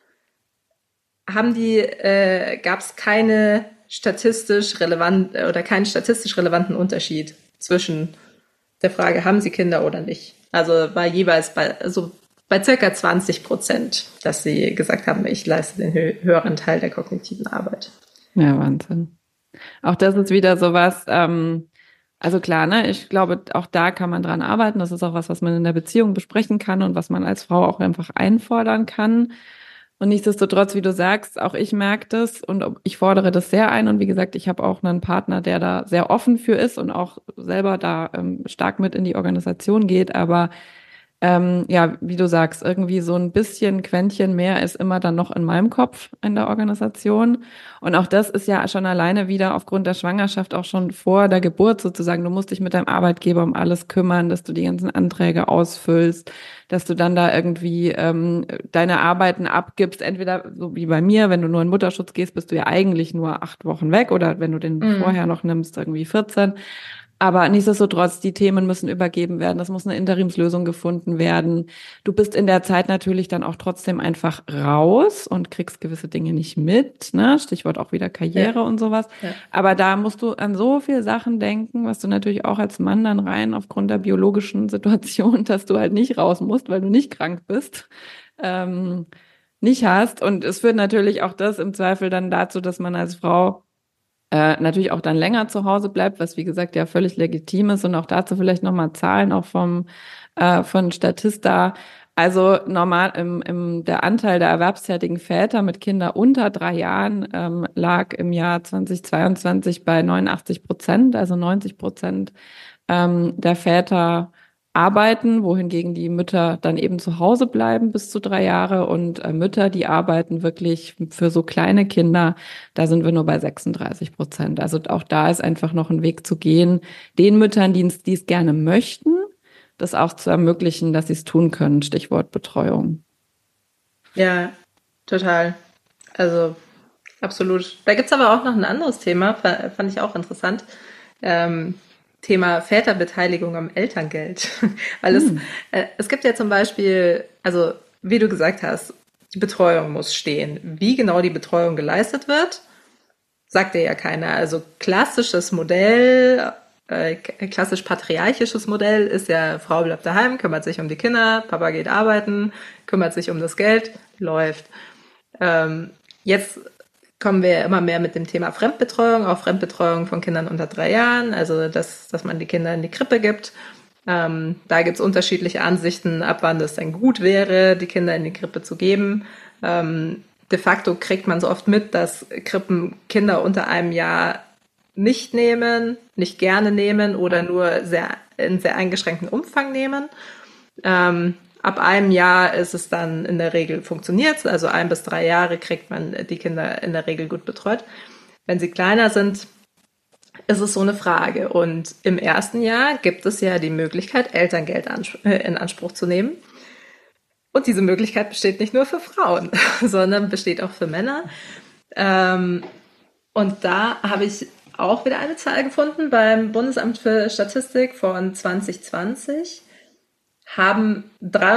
gab es keinen statistisch relevanten Unterschied zwischen der Frage, haben sie Kinder oder nicht. Also war jeweils bei circa 20%, dass sie gesagt haben, ich leiste den höheren Teil der kognitiven Arbeit. Ja, Wahnsinn. Auch das ist wieder sowas, also klar, ne, ich glaube, auch da kann man dran arbeiten. Das ist auch was man in der Beziehung besprechen kann und was man als Frau auch einfach einfordern kann. Und nichtsdestotrotz, wie du sagst, auch ich merke das und ich fordere das sehr ein. Und wie gesagt, ich habe auch einen Partner, der da sehr offen für ist und auch selber da stark mit in die Organisation geht. Aber ja, wie du sagst, irgendwie so ein bisschen Quäntchen mehr ist immer dann noch in meinem Kopf in der Organisation. Und auch das ist ja schon alleine wieder aufgrund der Schwangerschaft auch schon vor der Geburt sozusagen. Du musst dich mit deinem Arbeitgeber um alles kümmern, dass du die ganzen Anträge ausfüllst, dass du dann da irgendwie deine Arbeiten abgibst. Entweder so wie bei mir, wenn du nur in Mutterschutz gehst, bist du ja eigentlich nur 8 Wochen weg, oder wenn du den vorher noch nimmst, irgendwie 14. Aber nichtsdestotrotz, die Themen müssen übergeben werden. Das muss eine Interimslösung gefunden werden. Du bist in der Zeit natürlich dann auch trotzdem einfach raus und kriegst gewisse Dinge nicht mit, ne? Stichwort auch wieder Karriere und sowas. Ja. Aber da musst du an so viele Sachen denken, was du natürlich auch als Mann dann rein aufgrund der biologischen Situation, dass du halt nicht raus musst, weil du nicht krank bist, nicht hast. Und es führt natürlich auch das im Zweifel dann dazu, dass man als Frau natürlich auch dann länger zu Hause bleibt, was wie gesagt ja völlig legitim ist. Und auch dazu vielleicht nochmal Zahlen auch von Statista. Also normal der Anteil der erwerbstätigen Väter mit Kindern unter 3 Jahren lag im Jahr 2022 bei 89%, also 90% der Väter arbeiten, wohingegen die Mütter dann eben zu Hause bleiben bis zu 3 Jahre, und Mütter, die arbeiten wirklich für so kleine Kinder, da sind wir nur bei 36%. Also auch da ist einfach noch ein Weg zu gehen, den Müttern, die es gerne möchten, das auch zu ermöglichen, dass sie es tun können, Stichwort Betreuung. Ja, total. Also absolut. Da gibt's aber auch noch ein anderes Thema, fand ich auch interessant. Thema Väterbeteiligung am Elterngeld. Weil es gibt ja zum Beispiel, also wie du gesagt hast, die Betreuung muss stehen. Wie genau die Betreuung geleistet wird, sagt dir ja keiner. Also klassisch patriarchisches Modell ist ja, Frau bleibt daheim, kümmert sich um die Kinder, Papa geht arbeiten, kümmert sich um das Geld, läuft. Jetzt kommen wir immer mehr mit dem Thema Fremdbetreuung, auch Fremdbetreuung von Kindern unter 3 Jahren, also dass man die Kinder in die Krippe gibt. Da gibt's unterschiedliche Ansichten, ab wann das denn gut wäre, die Kinder in die Krippe zu geben. De facto kriegt man so oft mit, dass Krippen Kinder unter einem Jahr nicht nicht gerne nehmen oder nur in sehr eingeschränkten Umfang nehmen. Ab einem Jahr ist es dann in der Regel funktioniert, also 1 bis 3 Jahre kriegt man die Kinder in der Regel gut betreut. Wenn sie kleiner sind, ist es so eine Frage. Und im ersten Jahr gibt es ja die Möglichkeit, Elterngeld in Anspruch zu nehmen. Und diese Möglichkeit besteht nicht nur für Frauen, sondern besteht auch für Männer. Und da habe ich auch wieder eine Zahl gefunden beim Bundesamt für Statistik von 2020 haben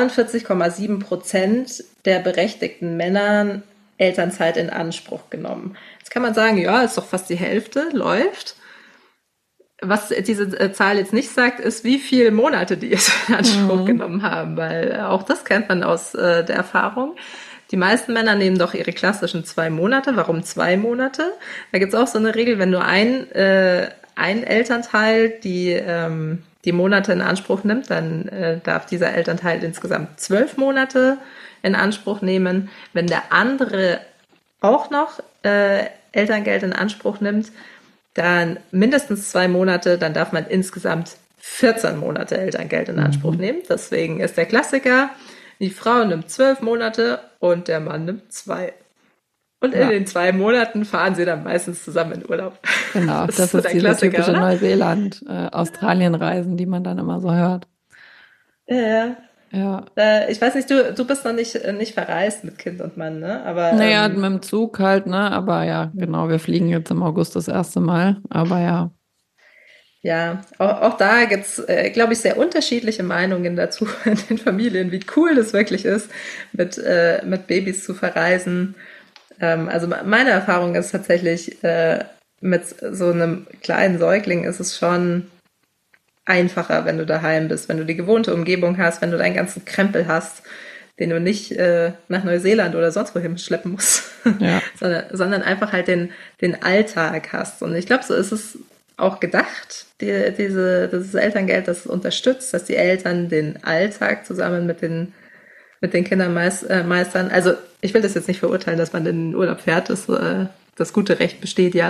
43,7% der berechtigten Männer Elternzeit in Anspruch genommen. Jetzt kann man sagen, ja, ist doch fast die Hälfte, läuft. Was diese Zahl jetzt nicht sagt, ist, wie viele Monate die es in Anspruch genommen haben, weil auch das kennt man aus der Erfahrung. Die meisten Männer nehmen doch ihre klassischen 2 Monate. Warum 2 Monate? Da gibt's auch so eine Regel, wenn nur ein Elternteil die Monate in Anspruch nimmt, dann darf dieser Elternteil insgesamt 12 Monate in Anspruch nehmen. Wenn der andere auch noch Elterngeld in Anspruch nimmt, dann mindestens 2 Monate, dann darf man insgesamt 14 Monate Elterngeld in Anspruch nehmen. Deswegen ist der Klassiker, die Frau nimmt 12 Monate und der Mann nimmt 2. Und in den 2 Monaten fahren sie dann meistens zusammen in Urlaub. Genau, das ist diese Klassiker, typische oder? Neuseeland, Australien-Reisen, die man dann immer so hört. Ja. Ja. Ich weiß nicht, du bist noch nicht verreist mit Kind und Mann, ne? Aber Naja, mit dem Zug halt, ne? Aber ja, genau, wir fliegen jetzt im August das erste Mal. Aber ja. ja, auch da gibt's, glaube ich, sehr unterschiedliche Meinungen dazu in den Familien, wie cool das wirklich ist, mit Babys zu verreisen. Also meine Erfahrung ist tatsächlich, mit so einem kleinen Säugling ist es schon einfacher, wenn du daheim bist, wenn du die gewohnte Umgebung hast, wenn du deinen ganzen Krempel hast, den du nicht nach Neuseeland oder sonst wohin schleppen musst, Ja. sondern einfach halt den Alltag hast. Und ich glaube, so ist es auch gedacht, dieses Elterngeld, das es unterstützt, dass die Eltern den Alltag zusammen mit den Kindern meistern. Also ich will das jetzt nicht verurteilen, dass man in den Urlaub fährt, das gute Recht besteht ja.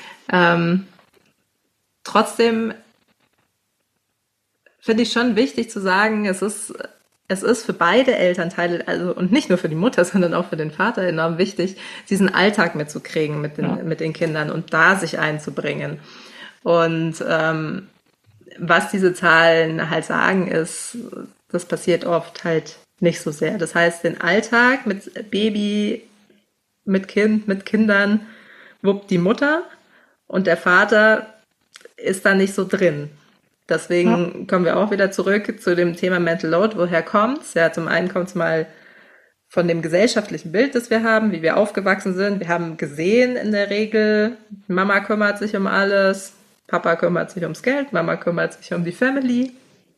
Trotzdem finde ich schon wichtig zu sagen, es ist für beide Elternteile, also und nicht nur für die Mutter, sondern auch für den Vater enorm wichtig, diesen Alltag mitzukriegen mit den Kindern und da sich einzubringen. Und was diese Zahlen halt sagen ist, das passiert oft halt nicht so sehr. Das heißt, den Alltag mit Baby, mit Kind, mit Kindern wuppt die Mutter und der Vater ist da nicht so drin. Deswegen kommen wir auch wieder zurück zu dem Thema Mental Load. Woher kommt's? Ja, zum einen kommt's mal von dem gesellschaftlichen Bild, das wir haben, wie wir aufgewachsen sind. Wir haben gesehen in der Regel, Mama kümmert sich um alles, Papa kümmert sich ums Geld, Mama kümmert sich um die Family.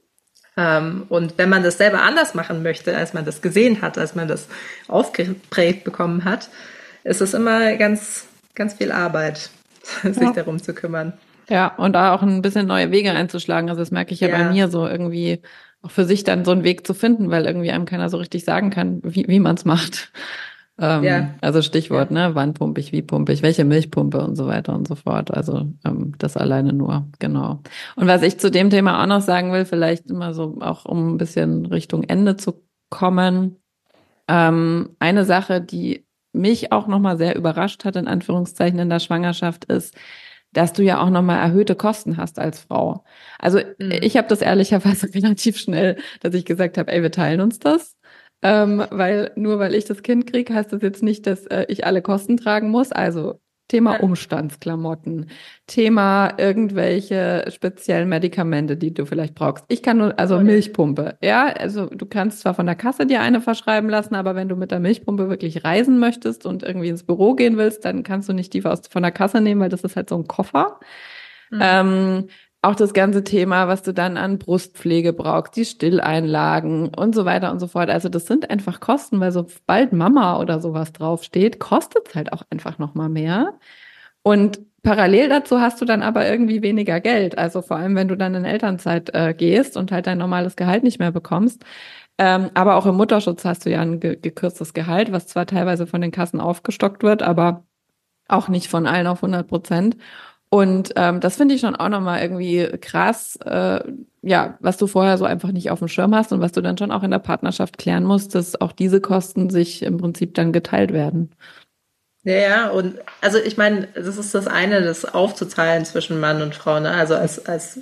Und wenn man das selber anders machen möchte, als man das gesehen hat, als man das aufgeprägt bekommen hat, ist es immer ganz, ganz viel Arbeit, sich darum zu kümmern. Ja, und da auch ein bisschen neue Wege einzuschlagen. Also das merke ich ja bei mir so irgendwie auch für sich dann so einen Weg zu finden, weil irgendwie einem keiner so richtig sagen kann, wie man es macht. Also Stichwort, ne, wann pumpe ich, wie pumpe ich, welche Milchpumpe und so weiter und so fort. Also das alleine nur, genau. Und was ich zu dem Thema auch noch sagen will, vielleicht immer so auch um ein bisschen Richtung Ende zu kommen, eine Sache, die mich auch nochmal sehr überrascht hat, in Anführungszeichen in der Schwangerschaft, ist, dass du ja auch nochmal erhöhte Kosten hast als Frau. Also ich habe das ehrlicherweise relativ schnell, dass ich gesagt habe, ey, wir teilen uns das. Weil ich das Kind kriege, heißt das jetzt nicht, dass ich alle Kosten tragen muss. Also Thema Umstandsklamotten, Thema irgendwelche speziellen Medikamente, die du vielleicht brauchst. Ich kann nur, also Milchpumpe, ja, also du kannst zwar von der Kasse dir eine verschreiben lassen, aber wenn du mit der Milchpumpe wirklich reisen möchtest und irgendwie ins Büro gehen willst, dann kannst du nicht die von der Kasse nehmen, weil das ist halt so ein Koffer. Auch das ganze Thema, was du dann an Brustpflege brauchst, die Stilleinlagen und so weiter und so fort. Also das sind einfach Kosten, weil sobald Mama oder sowas draufsteht, kostet es halt auch einfach nochmal mehr. Und parallel dazu hast du dann aber irgendwie weniger Geld. Also vor allem, wenn du dann in Elternzeit gehst und halt dein normales Gehalt nicht mehr bekommst. Aber auch im Mutterschutz hast du ja ein gekürztes Gehalt, was zwar teilweise von den Kassen aufgestockt wird, aber auch nicht von allen auf 100%. Und das finde ich schon auch nochmal irgendwie krass, was du vorher so einfach nicht auf dem Schirm hast und was du dann schon auch in der Partnerschaft klären musst, dass auch diese Kosten sich im Prinzip dann geteilt werden. Ja, und also ich meine, das ist das eine, das aufzuteilen zwischen Mann und Frau, ne? Also als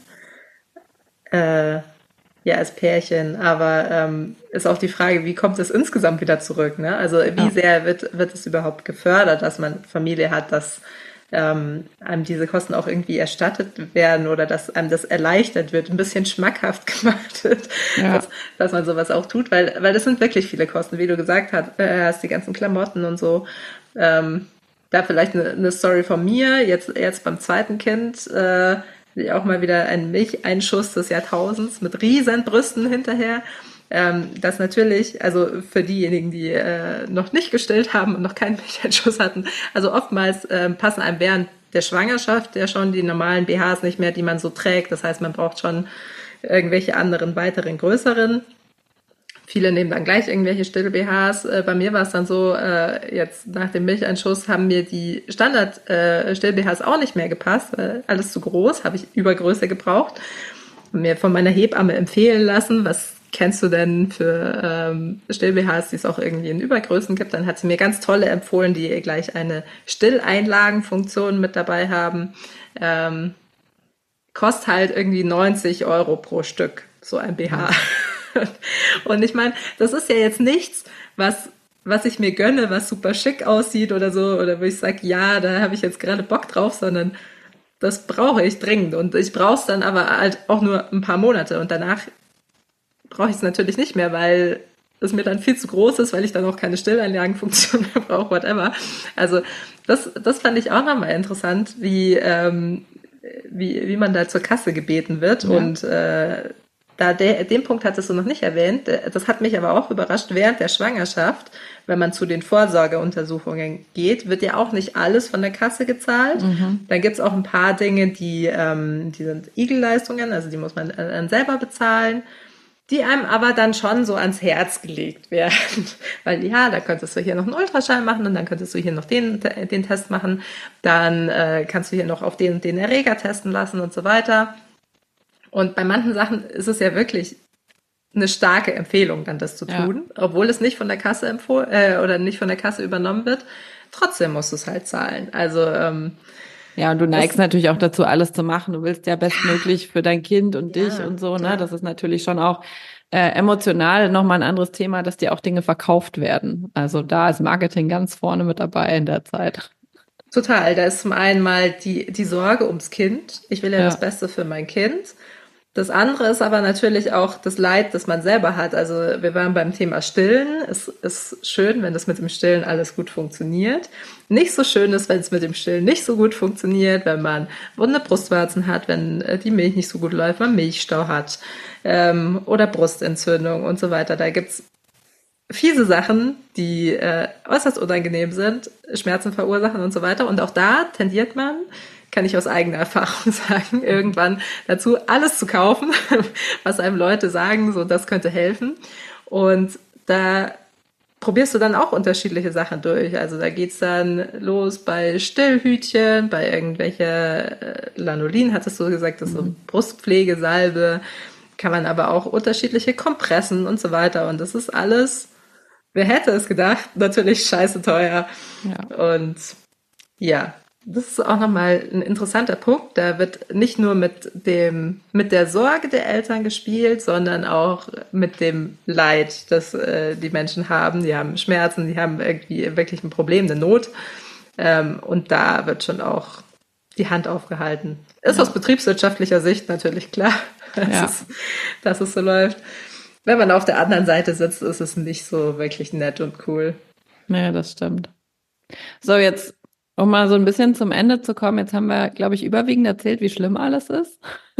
Pärchen, aber ist auch die Frage, wie kommt es insgesamt wieder zurück, ne? Also wie sehr wird es überhaupt gefördert, dass man Familie hat, dass einem diese Kosten auch irgendwie erstattet werden oder dass einem das erleichtert wird, ein bisschen schmackhaft gemacht wird, Ja. dass man sowas auch tut, weil das sind wirklich viele Kosten, wie du gesagt hast, die ganzen Klamotten und so. Da vielleicht eine Story von mir, jetzt beim zweiten Kind, auch mal wieder ein Milcheinschuss des Jahrtausends mit riesen Brüsten hinterher. Das natürlich, also für diejenigen, die noch nicht gestillt haben und noch keinen Milcheinschuss hatten, also oftmals passen einem während der Schwangerschaft ja schon die normalen BHs nicht mehr, die man so trägt. Das heißt, man braucht schon irgendwelche anderen, weiteren, größeren. Viele nehmen dann gleich irgendwelche Still-BHs. Bei mir war es dann so, jetzt nach dem Milcheinschuss haben mir die Standard-Still-BHs auch nicht mehr gepasst, weil alles zu groß, habe ich Übergröße gebraucht. Und mir von meiner Hebamme empfehlen lassen, was kennst du denn für Still-BHs, die es auch irgendwie in Übergrößen gibt. Dann hat sie mir ganz tolle empfohlen, die gleich eine Stilleinlagenfunktion mit dabei haben. Kostet halt irgendwie 90 € pro Stück, so ein BH. Und ich meine, das ist ja jetzt nichts, was ich mir gönne, was super schick aussieht oder so, oder wo ich sage, ja, da habe ich jetzt gerade Bock drauf, sondern das brauche ich dringend. Und ich brauche es dann aber halt auch nur ein paar Monate. Und danach brauche ich es natürlich nicht mehr, weil es mir dann viel zu groß ist, weil ich dann auch keine Stilleinlagenfunktion mehr brauche, whatever. Also das fand ich auch nochmal interessant, wie man da zur Kasse gebeten wird. Ja. Und den Punkt hattest du noch nicht erwähnt. Das hat mich aber auch überrascht. Während der Schwangerschaft, wenn man zu den Vorsorgeuntersuchungen geht, wird ja auch nicht alles von der Kasse gezahlt. Mhm. Dann gibt's auch ein paar Dinge, die sind Igelleistungen, also die muss man dann selber bezahlen, die einem aber dann schon so ans Herz gelegt werden. Weil ja, da könntest du hier noch einen Ultraschall machen und dann könntest du hier noch den Test machen. Dann kannst du hier noch auf den und den Erreger testen lassen und so weiter. Und bei manchen Sachen ist es ja wirklich eine starke Empfehlung, dann das zu tun, obwohl es nicht von der Kasse oder nicht von der Kasse übernommen wird. Trotzdem musst du es halt zahlen. Also ja, und du neigst natürlich auch dazu, alles zu machen. Du willst ja bestmöglich für dein Kind und dich und so, ne? Ja. Das ist natürlich schon auch emotional nochmal ein anderes Thema, dass dir auch Dinge verkauft werden. Also da ist Marketing ganz vorne mit dabei in der Zeit. Total. Da ist zum einen mal die Sorge ums Kind. Ich will ja das Beste für mein Kind. Das andere ist aber natürlich auch das Leid, das man selber hat. Also wir waren beim Thema Stillen. Es ist schön, wenn das mit dem Stillen alles gut funktioniert. Nicht so schön ist, wenn es mit dem Stillen nicht so gut funktioniert, wenn man wunde Brustwarzen hat, wenn die Milch nicht so gut läuft, wenn man Milchstau hat oder Brustentzündung und so weiter. Da gibt's fiese Sachen, die äußerst unangenehm sind, Schmerzen verursachen und so weiter. Und auch da tendiert man, kann ich aus eigener Erfahrung sagen, irgendwann dazu, alles zu kaufen, was einem Leute sagen, so das könnte helfen. Und da probierst du dann auch unterschiedliche Sachen durch. Also da geht's dann los bei Stillhütchen, bei irgendwelche Lanolin, hattest du gesagt, das ist so Brustpflegesalbe, kann man aber auch unterschiedliche Kompressen und so weiter. Und das ist alles, wer hätte es gedacht, natürlich scheiße teuer. Ja. Und ja, das ist auch nochmal ein interessanter Punkt. Da wird nicht nur mit der Sorge der Eltern gespielt, sondern auch mit dem Leid, das die Menschen haben. Die haben Schmerzen, die haben irgendwie wirklich ein Problem, eine Not. Und da wird schon auch die Hand aufgehalten. Ist aus betriebswirtschaftlicher Sicht natürlich klar, dass es so läuft. Wenn man auf der anderen Seite sitzt, ist es nicht so wirklich nett und cool. Ja, das stimmt. So, jetzt um mal so ein bisschen zum Ende zu kommen, jetzt haben wir, glaube ich, überwiegend erzählt, wie schlimm alles ist.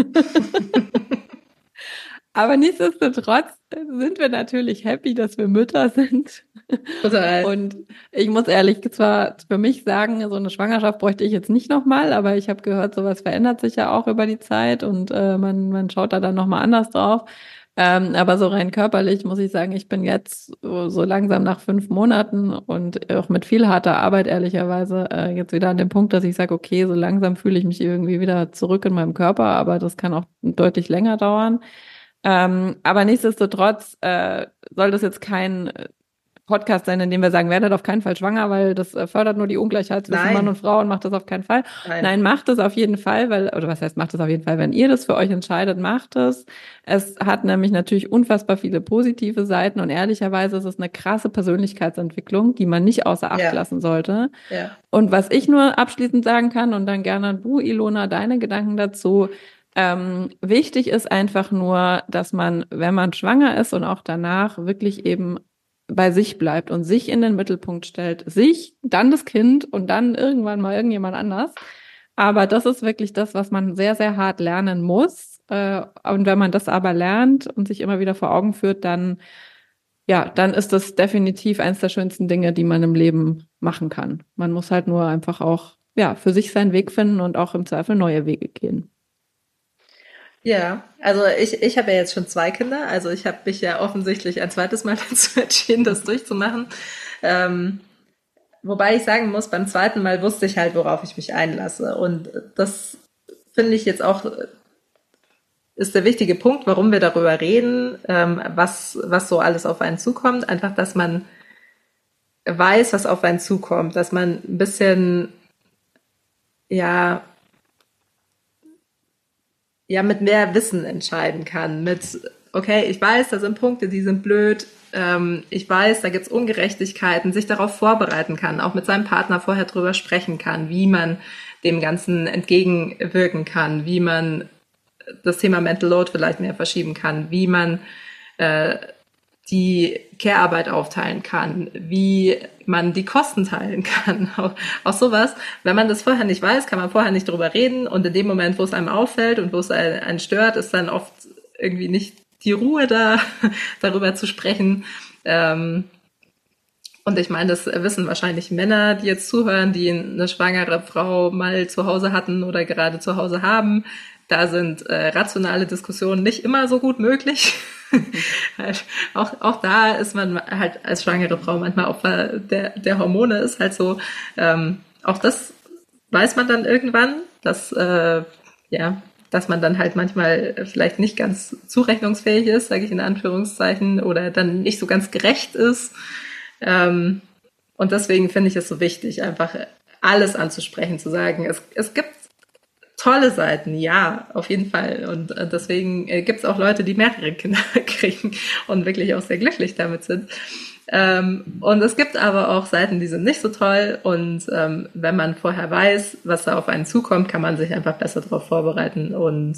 Aber nichtsdestotrotz sind wir natürlich happy, dass wir Mütter sind. Total. Und ich muss ehrlich zwar für mich sagen, so eine Schwangerschaft bräuchte ich jetzt nicht nochmal, aber ich habe gehört, sowas verändert sich ja auch über die Zeit und man schaut da dann nochmal anders drauf. Aber so rein körperlich muss ich sagen, ich bin jetzt so langsam nach 5 Monaten und auch mit viel harter Arbeit ehrlicherweise jetzt wieder an dem Punkt, dass ich sage, okay, so langsam fühle ich mich irgendwie wieder zurück in meinem Körper, aber das kann auch deutlich länger dauern. Aber nichtsdestotrotz soll das jetzt kein Podcast sein, in dem wir sagen, werdet auf keinen Fall schwanger, weil das fördert nur die Ungleichheit zwischen Mann und Frau und macht das auf keinen Fall. Nein, macht es auf jeden Fall, oder was heißt, macht es auf jeden Fall, wenn ihr das für euch entscheidet, macht es. Es hat nämlich natürlich unfassbar viele positive Seiten und ehrlicherweise ist es eine krasse Persönlichkeitsentwicklung, die man nicht außer Acht lassen sollte. Ja. Und was ich nur abschließend sagen kann und dann gerne du, Ilona, deine Gedanken dazu. Wichtig ist einfach nur, dass man, wenn man schwanger ist und auch danach wirklich eben bei sich bleibt und sich in den Mittelpunkt stellt. Sich, dann das Kind und dann irgendwann mal irgendjemand anders. Aber das ist wirklich das, was man sehr, sehr hart lernen muss. Und wenn man das aber lernt und sich immer wieder vor Augen führt, dann ist das definitiv eins der schönsten Dinge, die man im Leben machen kann. Man muss halt nur einfach auch, für sich seinen Weg finden und auch im Zweifel neue Wege gehen. Ja, also ich habe ja jetzt schon 2 Kinder, also ich habe mich ja offensichtlich ein zweites Mal dazu entschieden, das durchzumachen. Wobei ich sagen muss, beim zweiten Mal wusste ich halt, worauf ich mich einlasse. Und das finde ich jetzt auch ist der wichtige Punkt, warum wir darüber reden, was so alles auf einen zukommt. Einfach, dass man weiß, was auf einen zukommt, dass man ein bisschen, mit mehr Wissen entscheiden kann. Okay, ich weiß, da sind Punkte, die sind blöd. Ich weiß, da gibt's Ungerechtigkeiten, sich darauf vorbereiten kann, auch mit seinem Partner vorher drüber sprechen kann, wie man dem Ganzen entgegenwirken kann, wie man das Thema Mental Load vielleicht mehr verschieben kann, wie man die Care-Arbeit aufteilen kann, wie man die Kosten teilen kann, auch sowas. Wenn man das vorher nicht weiß, kann man vorher nicht drüber reden und in dem Moment, wo es einem auffällt und wo es einen stört, ist dann oft irgendwie nicht die Ruhe da, darüber zu sprechen. Und ich meine, das wissen wahrscheinlich Männer, die jetzt zuhören, die eine schwangere Frau mal zu Hause hatten oder gerade zu Hause haben. Da sind rationale Diskussionen nicht immer so gut möglich. auch da ist man halt als schwangere Frau manchmal Opfer der Hormone, ist halt so. Auch das weiß man dann irgendwann, dass man dann halt manchmal vielleicht nicht ganz zurechnungsfähig ist, sage ich in Anführungszeichen, oder dann nicht so ganz gerecht ist. Und deswegen finde ich es so wichtig, einfach alles anzusprechen, zu sagen, es gibt tolle Seiten, ja, auf jeden Fall. Und deswegen gibt es auch Leute, die mehrere Kinder kriegen und wirklich auch sehr glücklich damit sind. Und es gibt aber auch Seiten, die sind nicht so toll. Und wenn man vorher weiß, was da auf einen zukommt, kann man sich einfach besser darauf vorbereiten und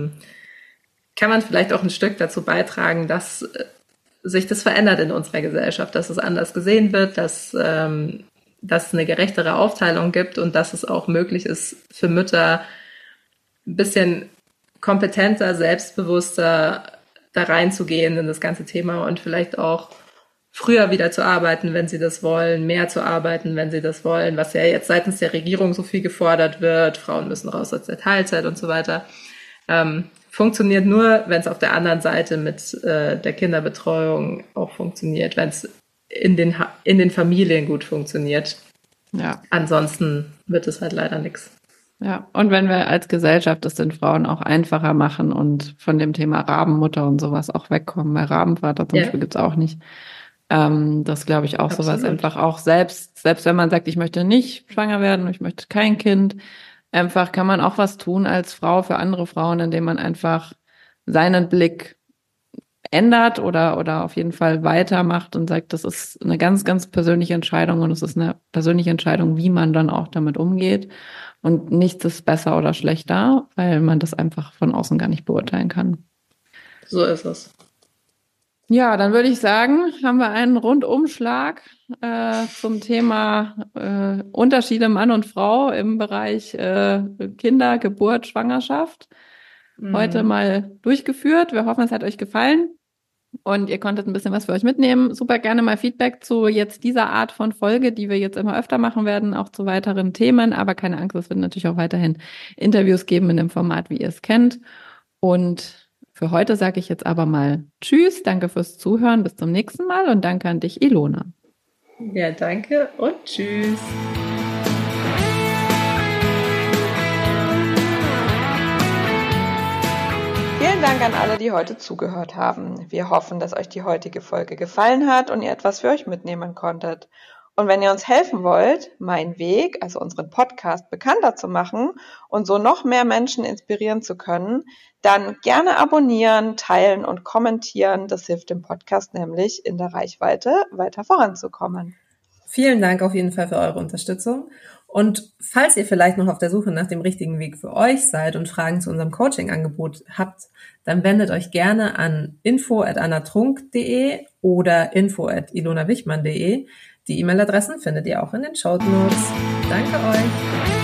kann man vielleicht auch ein Stück dazu beitragen, dass sich das verändert in unserer Gesellschaft, dass es anders gesehen wird, dass es eine gerechtere Aufteilung gibt und dass es auch möglich ist für Mütter, ein bisschen kompetenter, selbstbewusster da reinzugehen in das ganze Thema und vielleicht auch früher wieder zu arbeiten, wenn sie das wollen, mehr zu arbeiten, wenn sie das wollen, was ja jetzt seitens der Regierung so viel gefordert wird. Frauen müssen raus aus der Teilzeit und so weiter. Funktioniert nur, wenn es auf der anderen Seite mit der Kinderbetreuung auch funktioniert, wenn es in den Familien gut funktioniert. Ja. Ansonsten wird es halt leider nichts. Ja, und wenn wir als Gesellschaft es den Frauen auch einfacher machen und von dem Thema Rabenmutter und sowas auch wegkommen, weil Rabenvater zum Beispiel gibt's auch nicht. Das glaube ich auch Absolut. Sowas einfach auch selbst wenn man sagt, ich möchte nicht schwanger werden, ich möchte kein Kind, einfach kann man auch was tun als Frau für andere Frauen, indem man einfach seinen Blick ändert oder auf jeden Fall weitermacht und sagt, das ist eine ganz, ganz persönliche Entscheidung und es ist eine persönliche Entscheidung, wie man dann auch damit umgeht. Und nichts ist besser oder schlechter, weil man das einfach von außen gar nicht beurteilen kann. So ist es. Ja, dann würde ich sagen, haben wir einen Rundumschlag zum Thema Unterschiede Mann und Frau im Bereich Kinder, Geburt, Schwangerschaft. Heute mal durchgeführt. Wir hoffen, es hat euch gefallen und ihr konntet ein bisschen was für euch mitnehmen. Super gerne mal Feedback zu jetzt dieser Art von Folge, die wir jetzt immer öfter machen werden, auch zu weiteren Themen. Aber keine Angst, es wird natürlich auch weiterhin Interviews geben in dem Format, wie ihr es kennt. Und für heute sage ich jetzt aber mal Tschüss, danke fürs Zuhören, bis zum nächsten Mal und danke an dich, Ilona. Ja, danke und tschüss. Vielen Dank an alle, die heute zugehört haben. Wir hoffen, dass euch die heutige Folge gefallen hat und ihr etwas für euch mitnehmen konntet. Und wenn ihr uns helfen wollt, Mein Weg, also unseren Podcast, bekannter zu machen und so noch mehr Menschen inspirieren zu können, dann gerne abonnieren, teilen und kommentieren. Das hilft dem Podcast nämlich in der Reichweite weiter voranzukommen. Vielen Dank auf jeden Fall für eure Unterstützung. Und falls ihr vielleicht noch auf der Suche nach dem richtigen Weg für euch seid und Fragen zu unserem Coaching-Angebot habt, dann wendet euch gerne an info@annatrunk.de oder info@ilonawichmann.de. Die E-Mail-Adressen findet ihr auch in den Shownotes. Danke euch!